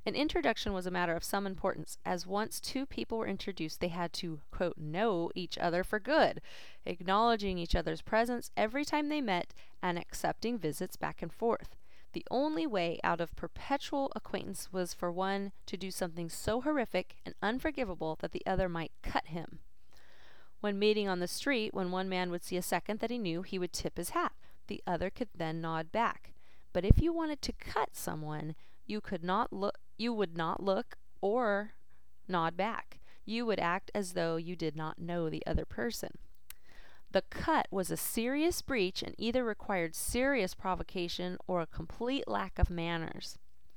importance, as once two people were introduced, they had to, quote, know each other for good, acknowledging each other's presence every time they met and accepting visits back and forth. The only way out of perpetual acquaintance was for one to do something so horrific and unforgivable that the other might cut him. When meeting on the street, when one man would see a second that he knew, he would tip his hat. The other could then nod back. But if you wanted to cut someone, you would not look or nod back. You would act as though you did not know the other person. The cut was a serious breach and either required serious provocation or a complete lack of manners.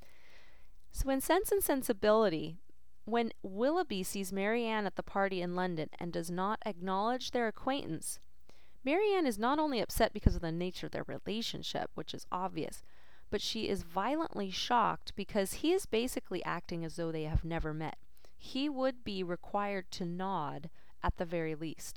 So in Sense and Sensibility, when Willoughby sees Marianne at the party in London and does not acknowledge their acquaintance, Marianne is not only upset because of the nature of their relationship, which is obvious, but she is violently shocked because he is basically acting as though they have never met. He would be required to nod at the very least.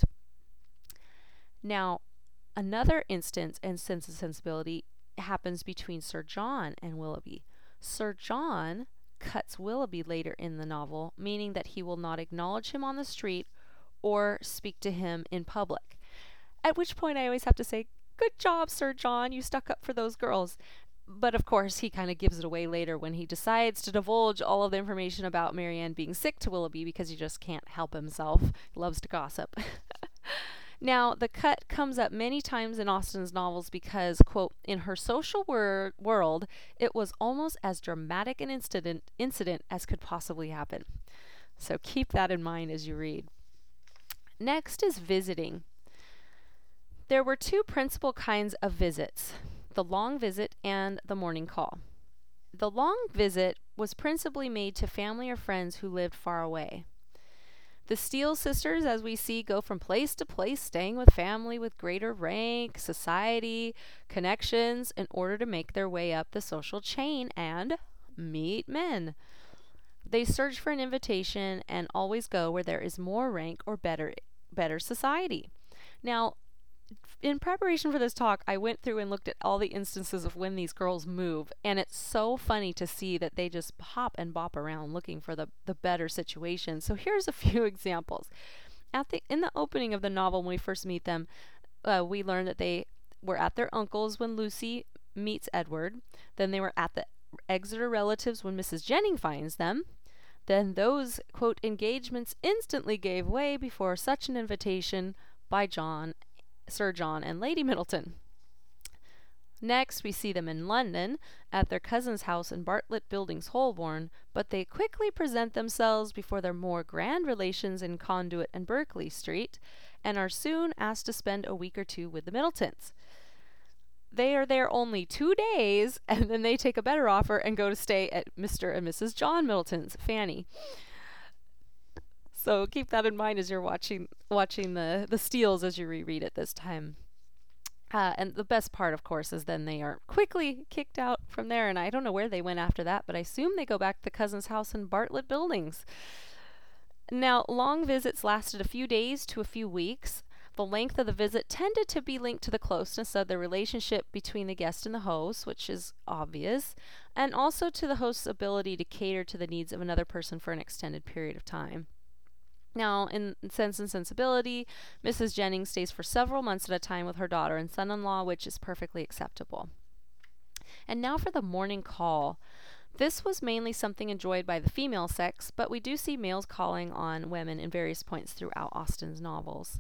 Now, another instance in Sense and Sensibility happens between Sir John and Willoughby. Sir John cuts Willoughby later in the novel, meaning that he will not acknowledge him on the street or speak to him in public. At which point I always have to say, "Good job, Sir John, you stuck up for those girls." But of course, he kind of gives it away later when he decides to divulge all of the information about Marianne being sick to Willoughby because he just can't help himself. He loves to gossip. Now, the cut comes up many times in Austen's novels because, quote, in her social world, it was almost as dramatic an incident as could possibly happen. So keep that in mind as you read. Next is visiting. There were two principal kinds of visits, the long visit and the morning call. The long visit was principally made to family or friends who lived far away. The Steele sisters, as we see, go from place to place, staying with family with greater rank, society, connections, in order to make their way up the social chain and meet men. They search for an invitation and always go where there is more rank or better society. Now, in preparation for this talk, I went through and looked at all the instances of when these girls move, and it's so funny to see that they just hop and bop around looking for the better situation. So here's a few examples. In the opening of the novel, when we first meet them, we learn that they were at their uncle's when Lucy meets Edward. Then they were at the Exeter relatives when Mrs. Jennings finds them. Then those, quote, engagements instantly gave way before such an invitation by Sir John and Lady Middleton. Next, we see them in London at their cousin's house in Bartlett Buildings, Holborn, but they quickly present themselves before their more grand relations in Conduit and Berkeley Street and are soon asked to spend a week or two with the Middletons. They are there only 2 days, and then they take a better offer and go to stay at Mr. and Mrs. John Middleton's, Fanny. So keep that in mind as you're watching the steals as you reread it this time. And the best part, of course, is then they are quickly kicked out from there. And I don't know where they went after that, but I assume they go back to the cousin's house in Bartlett Buildings. Now, long visits lasted a few days to a few weeks. The length of the visit tended to be linked to the closeness of the relationship between the guest and the host, which is obvious, and also to the host's ability to cater to the needs of another person for an extended period of time. Now, in Sense and Sensibility, Mrs. Jennings stays for several months at a time with her daughter and son-in-law, which is perfectly acceptable. And now for the morning call. This was mainly something enjoyed by the female sex, but we do see males calling on women in various points throughout Austen's novels.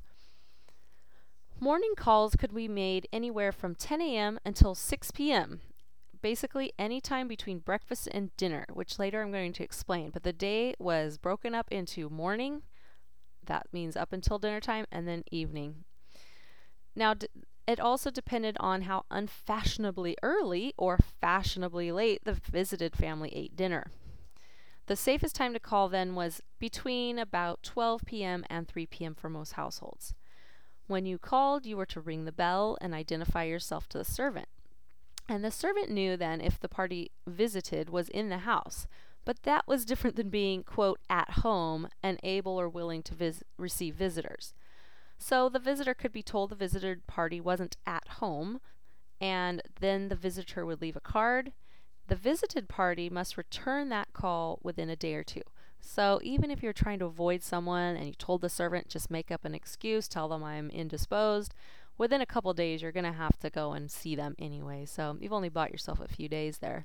Morning calls could be made anywhere from 10 a.m. until 6 p.m., basically any time between breakfast and dinner, which later I'm going to explain. But the day was broken up into morning, that means up until dinner time, and then evening. Now, it also depended on how unfashionably early or fashionably late the visited family ate dinner. The safest time to call then was between about 12 p.m. and 3 p.m. for most households. When you called, you were to ring the bell and identify yourself to the servant. And the servant knew then if the party visited was in the house. But that was different than being, quote, at home and able or willing to receive visitors. So the visitor could be told the visited party wasn't at home, and then the visitor would leave a card. The visited party must return that call within a day or two. So even if you're trying to avoid someone and you told the servant, just make up an excuse, tell them I'm indisposed, within a couple days you're going to have to go and see them anyway. So you've only bought yourself a few days there.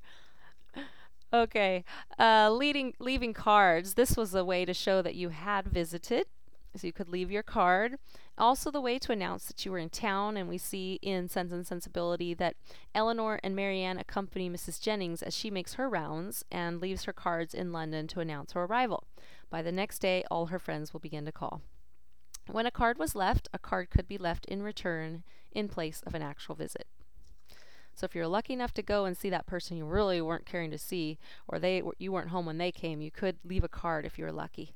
Okay, leaving cards. This was a way to show that you had visited, so you could leave your card. Also the way to announce that you were in town, and we see in Sense and Sensibility that Elinor and Marianne accompany Mrs. Jennings as she makes her rounds and leaves her cards in London to announce her arrival. By the next day, all her friends will begin to call. When a card was left, a card could be left in return in place of an actual visit. So if you're lucky enough to go and see that person you really weren't caring to see, or you weren't home when they came, you could leave a card if you were lucky.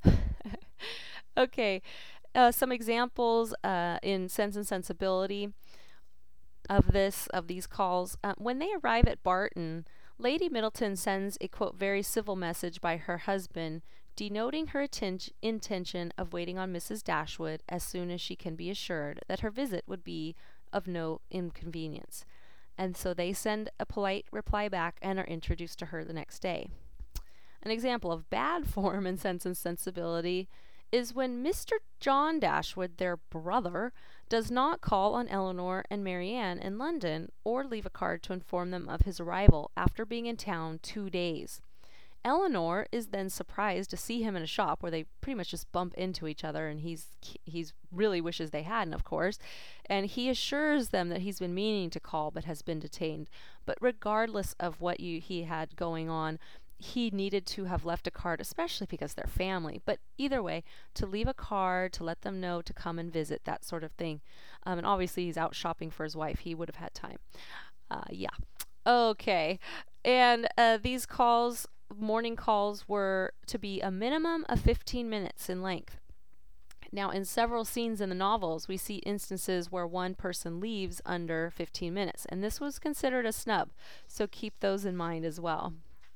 Okay, some examples in Sense and Sensibility of these calls. When they arrive at Barton, Lady Middleton sends a, quote, very civil message by her husband, denoting her intention of waiting on Mrs. Dashwood as soon as she can be assured that her visit would be of no inconvenience. And so they send a polite reply back and are introduced to her the next day. An example of bad form in Sense and Sensibility is when Mr. John Dashwood, their brother, does not call on Elinor and Marianne in London or leave a card to inform them of his arrival after being in town 2 days. Elinor is then surprised to see him in a shop where they pretty much just bump into each other, and he's really wishes they hadn't, of course, and he assures them that he's been meaning to call but has been detained. But regardless of what he had going on, he needed to have left a card, especially because they're family. But either way, to leave a card, to let them know to come and visit, that sort of thing. And obviously he's out shopping for his wife. He would have had time. Yeah. Okay. And these calls, morning calls, were to be a minimum of 15 minutes in length. Now, in several scenes in the novels, we see instances where one person leaves under 15 minutes, and this was considered a snub, so keep those in mind as well.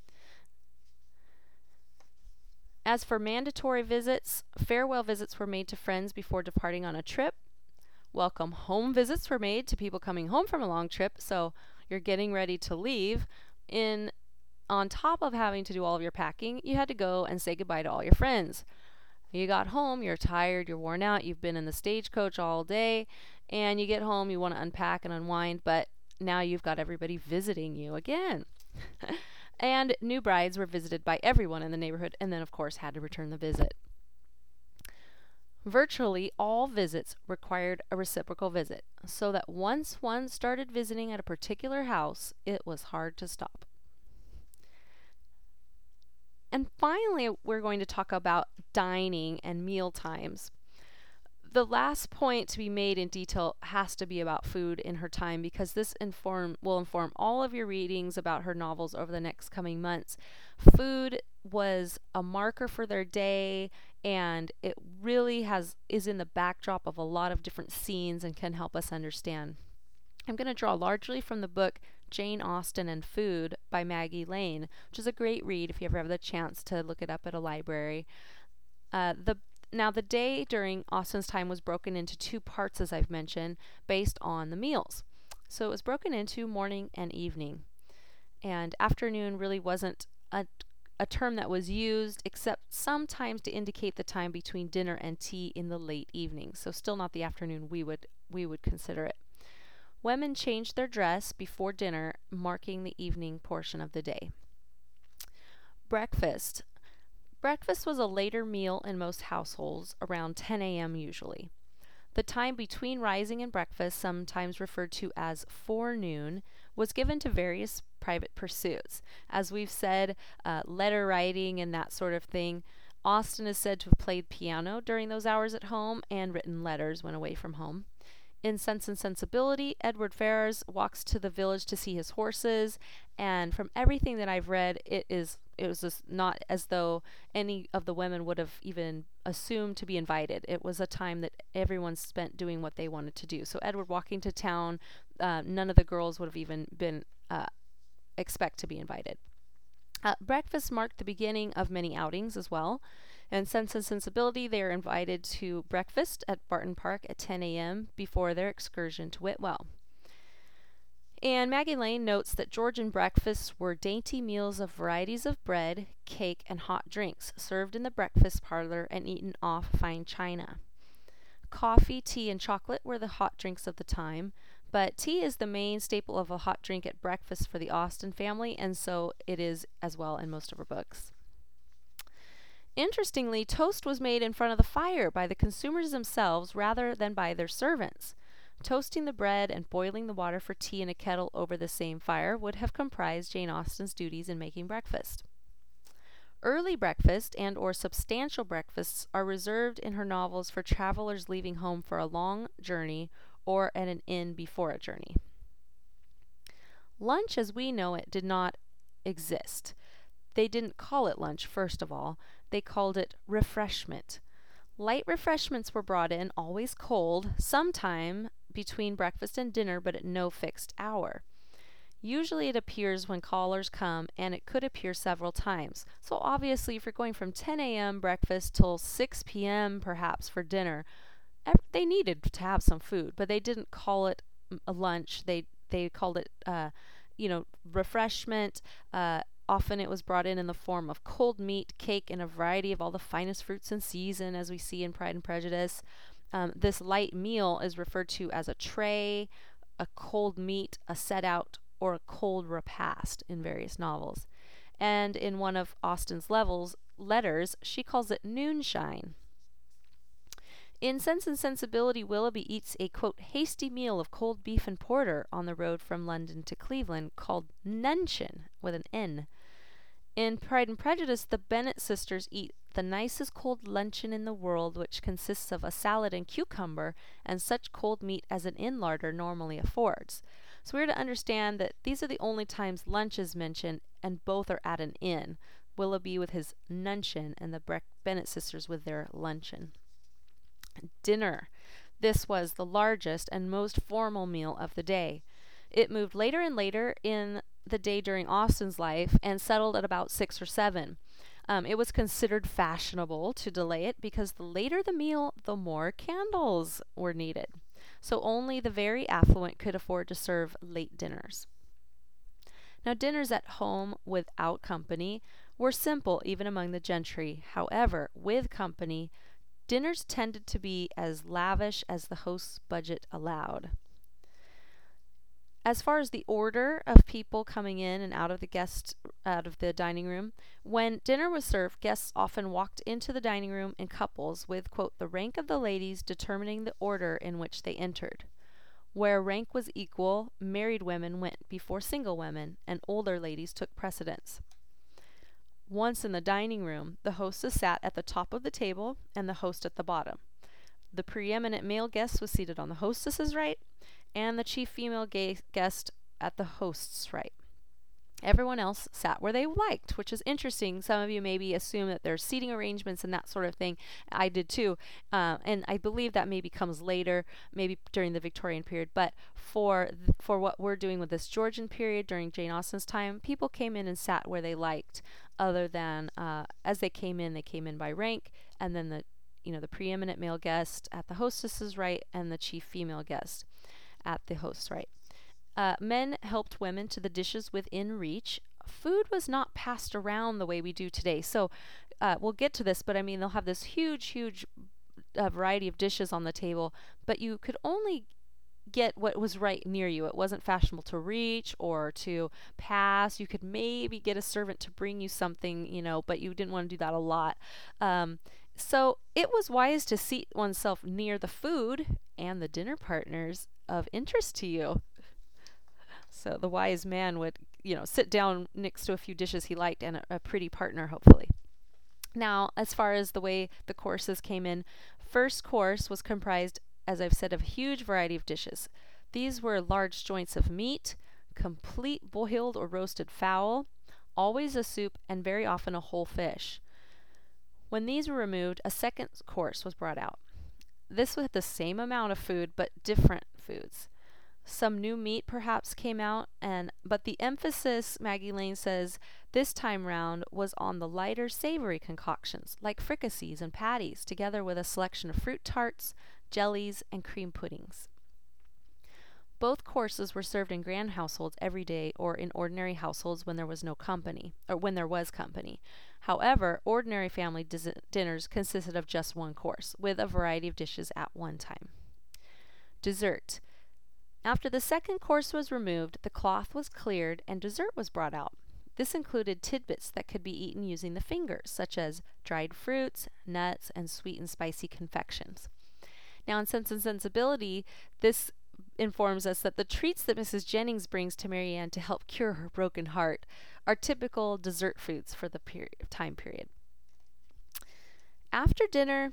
As for mandatory visits, farewell visits were made to friends before departing on a trip. Welcome home visits were made to people coming home from a long trip, so you're getting ready to leave. On top of having to do all of your packing, you had to go and say goodbye to all your friends. You got home, you're tired, you're worn out, you've been in the stagecoach all day, and you get home, you want to unpack and unwind, but now you've got everybody visiting you again. And new brides were visited by everyone in the neighborhood and then, of course, had to return the visit. Virtually all visits required a reciprocal visit, so that once one started visiting at a particular house, it was hard to stop. And finally, we're going to talk about dining and meal times. The last point to be made in detail has to be about food in her time, because this will inform all of your readings about her novels over the next coming months. Food was a marker for their day, and it really is in the backdrop of a lot of different scenes and can help us understand. I'm going to draw largely from the book Jane Austen and Food by Maggie Lane, which is a great read if you ever have the chance to look it up at a library. The day during Austen's time was broken into two parts, as I've mentioned, based on the meals. So it was broken into morning and evening. And afternoon really wasn't a term that was used, except sometimes to indicate the time between dinner and tea in the late evening. So still not the afternoon we would consider it. Women changed their dress before dinner, marking the evening portion of the day. Breakfast. Breakfast was a later meal in most households, around 10 a.m. usually. The time between rising and breakfast, sometimes referred to as forenoon, was given to various private pursuits. As we've said, letter writing and that sort of thing. Austen is said to have played piano during those hours at home and written letters when away from home. In Sense and Sensibility, Edward Ferrars walks to the village to see his horses, and from everything that I've read, it was just not as though any of the women would have even assumed to be invited. It was a time that everyone spent doing what they wanted to do. So Edward walking to town, none of the girls would have even been expect to be invited. Breakfast marked the beginning of many outings as well. And Sense and Sensibility, they are invited to breakfast at Barton Park at 10 a.m. before their excursion to Whitwell. And Maggie Lane notes that Georgian breakfasts were dainty meals of varieties of bread, cake, and hot drinks served in the breakfast parlor and eaten off fine china. Coffee, tea, and chocolate were the hot drinks of the time, but tea is the main staple of a hot drink at breakfast for the Austen family, and so it is as well in most of her books. Interestingly, toast was made in front of the fire by the consumers themselves rather than by their servants. Toasting the bread and boiling the water for tea in a kettle over the same fire would have comprised Jane Austen's duties in making breakfast. Early breakfast and or substantial breakfasts are reserved in her novels for travelers leaving home for a long journey or at an inn before a journey. Lunch as we know it did not exist. They didn't call it lunch, first of all. They called it refreshment. Light refreshments were brought in, always cold, sometime between breakfast and dinner, but at no fixed hour. Usually it appears when callers come, and it could appear several times. So obviously, if you're going from 10 a.m. breakfast till 6 p.m. perhaps for dinner, they needed to have some food, but they didn't call it a lunch. They called it, refreshment. Often it was brought in the form of cold meat, cake, and a variety of all the finest fruits in season, as we see in Pride and Prejudice. This light meal is referred to as a tray, a cold meat, a set out, or a cold repast in various novels. And in one of Austen's letters, she calls it noonshine. In Sense and Sensibility, Willoughby eats a, quote, hasty meal of cold beef and porter on the road from London to Cleveland called nuncheon, with an N. In Pride and Prejudice, the Bennet sisters eat the nicest cold luncheon in the world, which consists of a salad and cucumber and such cold meat as an inn larder normally affords. So we're to understand that these are the only times lunch is mentioned, and both are at an inn. Willoughby with his nuncheon and the Bennet sisters with their luncheon. Dinner. This was the largest and most formal meal of the day. It moved later and later in the day during Austen's life and settled at about 6 or 7. It was considered fashionable to delay it because the later the meal, the more candles were needed. So only the very affluent could afford to serve late dinners. Now, dinners at home without company were simple even among the gentry. However, with company, dinners tended to be as lavish as the host's budget allowed. As far as the order of people coming in and out of the dining room, when dinner was served, guests often walked into the dining room in couples with, quote, the rank of the ladies determining the order in which they entered. Where rank was equal, married women went before single women, and older ladies took precedence. Once in the dining room, the hostess sat at the top of the table and the host at the bottom. The preeminent male guest was seated on the hostess's right, and the chief female guest at the host's right. Everyone else sat where they liked, which is interesting. Some of you maybe assume that there's seating arrangements and that sort of thing. I did too. And I believe that maybe comes later, maybe during the Victorian period. But for what we're doing with this Georgian period during Jane Austen's time, people came in and sat where they liked, other than as they came in by rank, and then the preeminent male guest at the hostess's right and the chief female guest at the host's right. Men helped women to the dishes within reach. Food was not passed around the way we do today. So we'll get to this, but I mean, they'll have this huge variety of dishes on the table, but you could only get what was right near you. It wasn't fashionable to reach or to pass. You could maybe get a servant to bring you something, but you didn't want to do that a lot. So it was wise to seat oneself near the food and the dinner partners of interest to you. So the wise man would, sit down next to a few dishes he liked and a pretty partner, hopefully. Now, as far as the way the courses came in, first course was comprised, as I've said, of a huge variety of dishes. These were large joints of meat, complete boiled or roasted fowl, always a soup, and very often a whole fish. When these were removed, a second course was brought out. This was the same amount of food, but different foods. Some new meat perhaps came out, but the emphasis, Maggie Lane says, this time round was on the lighter savory concoctions, like fricassees and patties, together with a selection of fruit tarts, jellies, and cream puddings. Both courses were served in grand households every day or in ordinary households when there was no company, or when there was company. However, ordinary family dinners consisted of just one course, with a variety of dishes at one time. Dessert. After the second course was removed, the cloth was cleared and dessert was brought out. This included tidbits that could be eaten using the fingers, such as dried fruits, nuts, and sweet and spicy confections. Now, in Sense and Sensibility, this informs us that the treats that Mrs. Jennings brings to Marianne to help cure her broken heart are typical dessert foods for the time period. After dinner,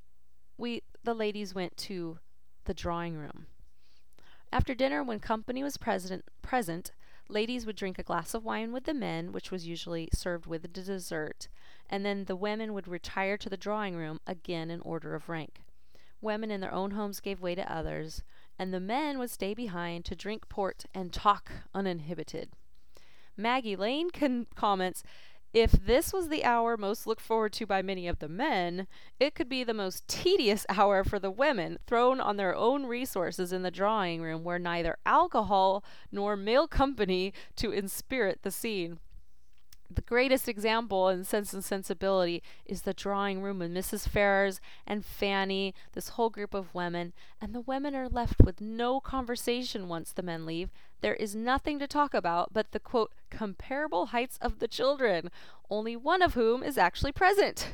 the ladies went to the drawing room. After dinner, when company was present, ladies would drink a glass of wine with the men, which was usually served with the dessert, and then the women would retire to the drawing room, again in order of rank. Women in their own homes gave way to others, and the men would stay behind to drink port and talk uninhibited. Maggie Lane comments, if this was the hour most looked forward to by many of the men, it could be the most tedious hour for the women, thrown on their own resources in the drawing room, where neither alcohol nor male company to inspirit the scene. The greatest example in Sense and Sensibility is the drawing room with Mrs. Ferrars and Fanny, this whole group of women, and the women are left with no conversation once the men leave. There is nothing to talk about but the, quote, comparable heights of the children, only one of whom is actually present.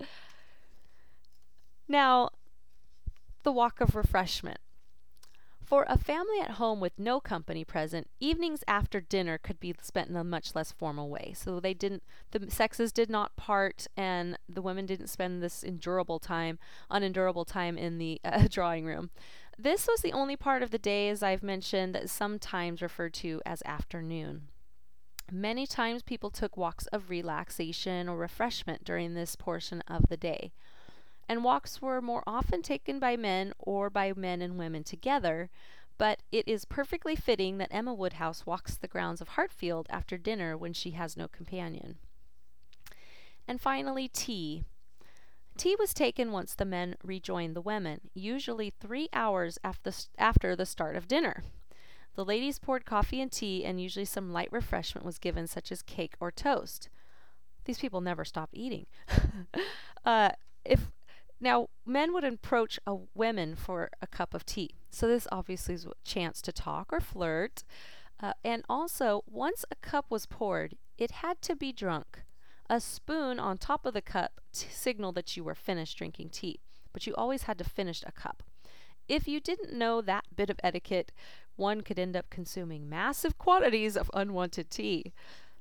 Now, the walk of refreshment. For a family at home with no company present, evenings after dinner could be spent in a much less formal way. So the sexes did not part, and the women didn't spend this unendurable time in the drawing room. This was the only part of the day, as I've mentioned, that is sometimes referred to as afternoon. Many times people took walks of relaxation or refreshment during this portion of the day. And walks were more often taken by men or by men and women together, but it is perfectly fitting that Emma Woodhouse walks the grounds of Hartfield after dinner when she has no companion. And finally, tea. Tea was taken once the men rejoined the women, usually 3 hours after the start of dinner. The ladies poured coffee and tea, and usually some light refreshment was given, such as cake or toast. These people never stopped eating. Now, men would approach women for a cup of tea. So this obviously is a chance to talk or flirt. And also, once a cup was poured, it had to be drunk. A spoon on top of the cup signaled that you were finished drinking tea, but you always had to finish a cup. If you didn't know that bit of etiquette, one could end up consuming massive quantities of unwanted tea.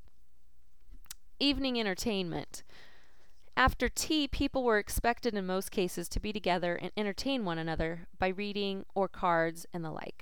Evening entertainment. After tea, people were expected in most cases to be together and entertain one another by reading or cards and the like.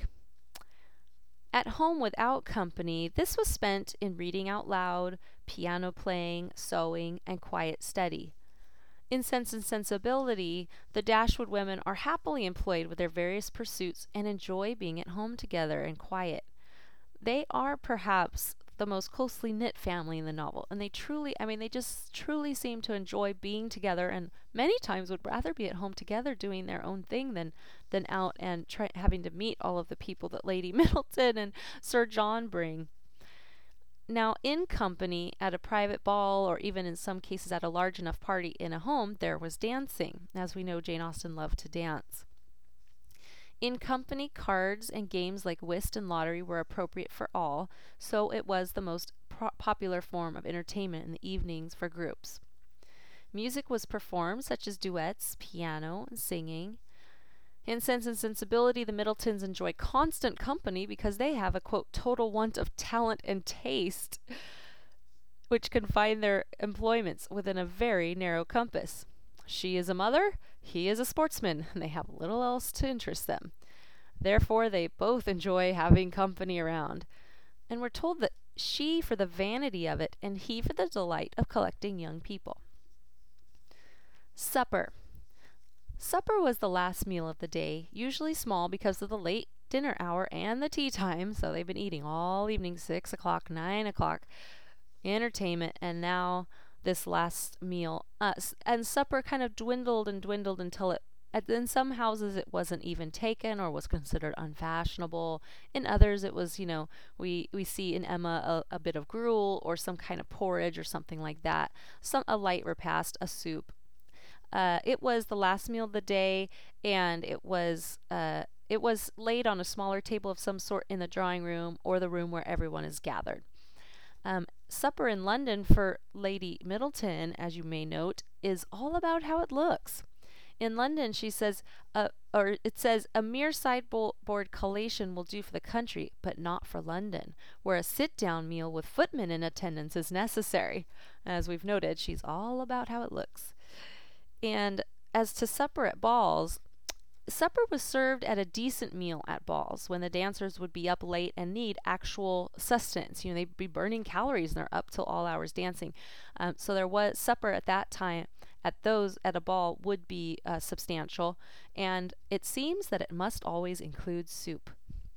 At home without company, this was spent in reading out loud, piano playing, sewing, and quiet study. In Sense and Sensibility, the Dashwood women are happily employed with their various pursuits and enjoy being at home together and quiet. They are perhaps the most closely knit family in the novel, and they just truly seem to enjoy being together, and many times would rather be at home together doing their own thing than out and having to meet all of the people that Lady Middleton and Sir John bring. Now, in company, at a private ball, or even in some cases at a large enough party in a home, there was dancing. As we know, Jane Austen loved to dance. In company, cards and games like whist and lottery were appropriate for all, so it was the most popular form of entertainment in the evenings for groups. Music was performed, such as duets, piano, and singing. In Sense and Sensibility, the Middletons enjoy constant company because they have a, quote, total want of talent and taste, which confine their employments within a very narrow compass. She is a mother, he is a sportsman, and they have little else to interest them. Therefore, they both enjoy having company around. And we're told that she for the vanity of it, and he for the delight of collecting young people. Supper. Supper was the last meal of the day, usually small because of the late dinner hour and the tea time, so they've been eating all evening, 6 o'clock, 9 o'clock, entertainment, and now this last meal. And supper kind of dwindled and dwindled until in some houses it wasn't even taken or was considered unfashionable. In others it was, we see in Emma a bit of gruel or some kind of porridge or something like that. A light repast, a soup. It was the last meal of the day, and it was laid on a smaller table of some sort in the drawing room or the room where everyone is gathered. Supper in London for Lady Middleton, as you may note, is all about how it looks. In London, she says, it says, a mere sideboard collation will do for the country, but not for London, where a sit-down meal with footmen in attendance is necessary. As we've noted, she's all about how it looks. And as to supper at balls, supper was served at a decent meal at balls when the dancers would be up late and need actual sustenance. They'd be burning calories and they're up till all hours dancing. So there was supper at that time at a ball would be substantial, and it seems that it must always include soup.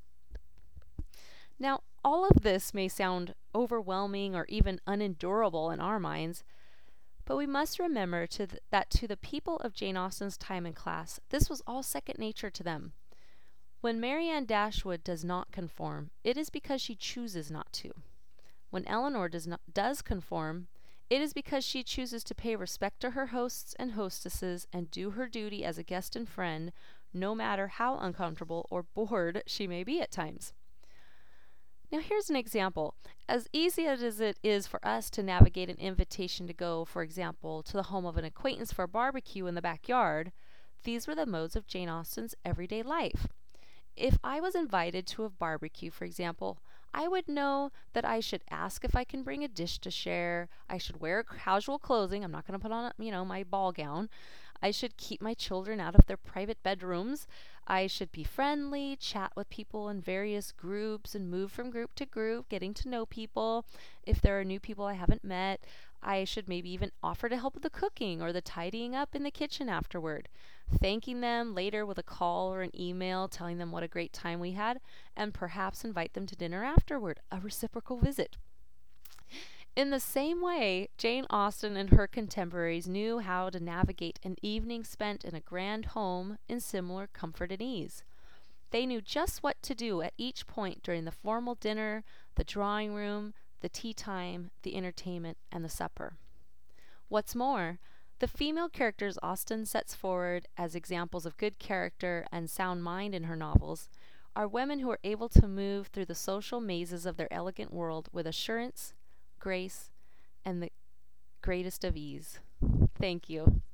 Now, all of this may sound overwhelming or even unendurable in our minds, but we must remember that to the people of Jane Austen's time and class, this was all second nature to them. When Marianne Dashwood does not conform, it is because she chooses not to. When Elinor does conform, it is because she chooses to pay respect to her hosts and hostesses and do her duty as a guest and friend, no matter how uncomfortable or bored she may be at times. Now here's an example. As easy as it is for us to navigate an invitation to go, for example, to the home of an acquaintance for a barbecue in the backyard, these were the modes of Jane Austen's everyday life. If I was invited to a barbecue, for example, I would know that I should ask if I can bring a dish to share. I should wear casual clothing. I'm not going to put on, my ball gown. I should keep my children out of their private bedrooms. I should be friendly, chat with people in various groups, and move from group to group, getting to know people. If there are new people I haven't met, I should maybe even offer to help with the cooking or the tidying up in the kitchen afterward, thanking them later with a call or an email telling them what a great time we had, and perhaps invite them to dinner afterward, a reciprocal visit. In the same way, Jane Austen and her contemporaries knew how to navigate an evening spent in a grand home in similar comfort and ease. They knew just what to do at each point during the formal dinner, the drawing room, the tea time, the entertainment, and the supper. What's more, The female characters Austen sets forward as examples of good character and sound mind in her novels are women who are able to move through the social mazes of their elegant world with assurance, grace, and the greatest of ease. Thank you.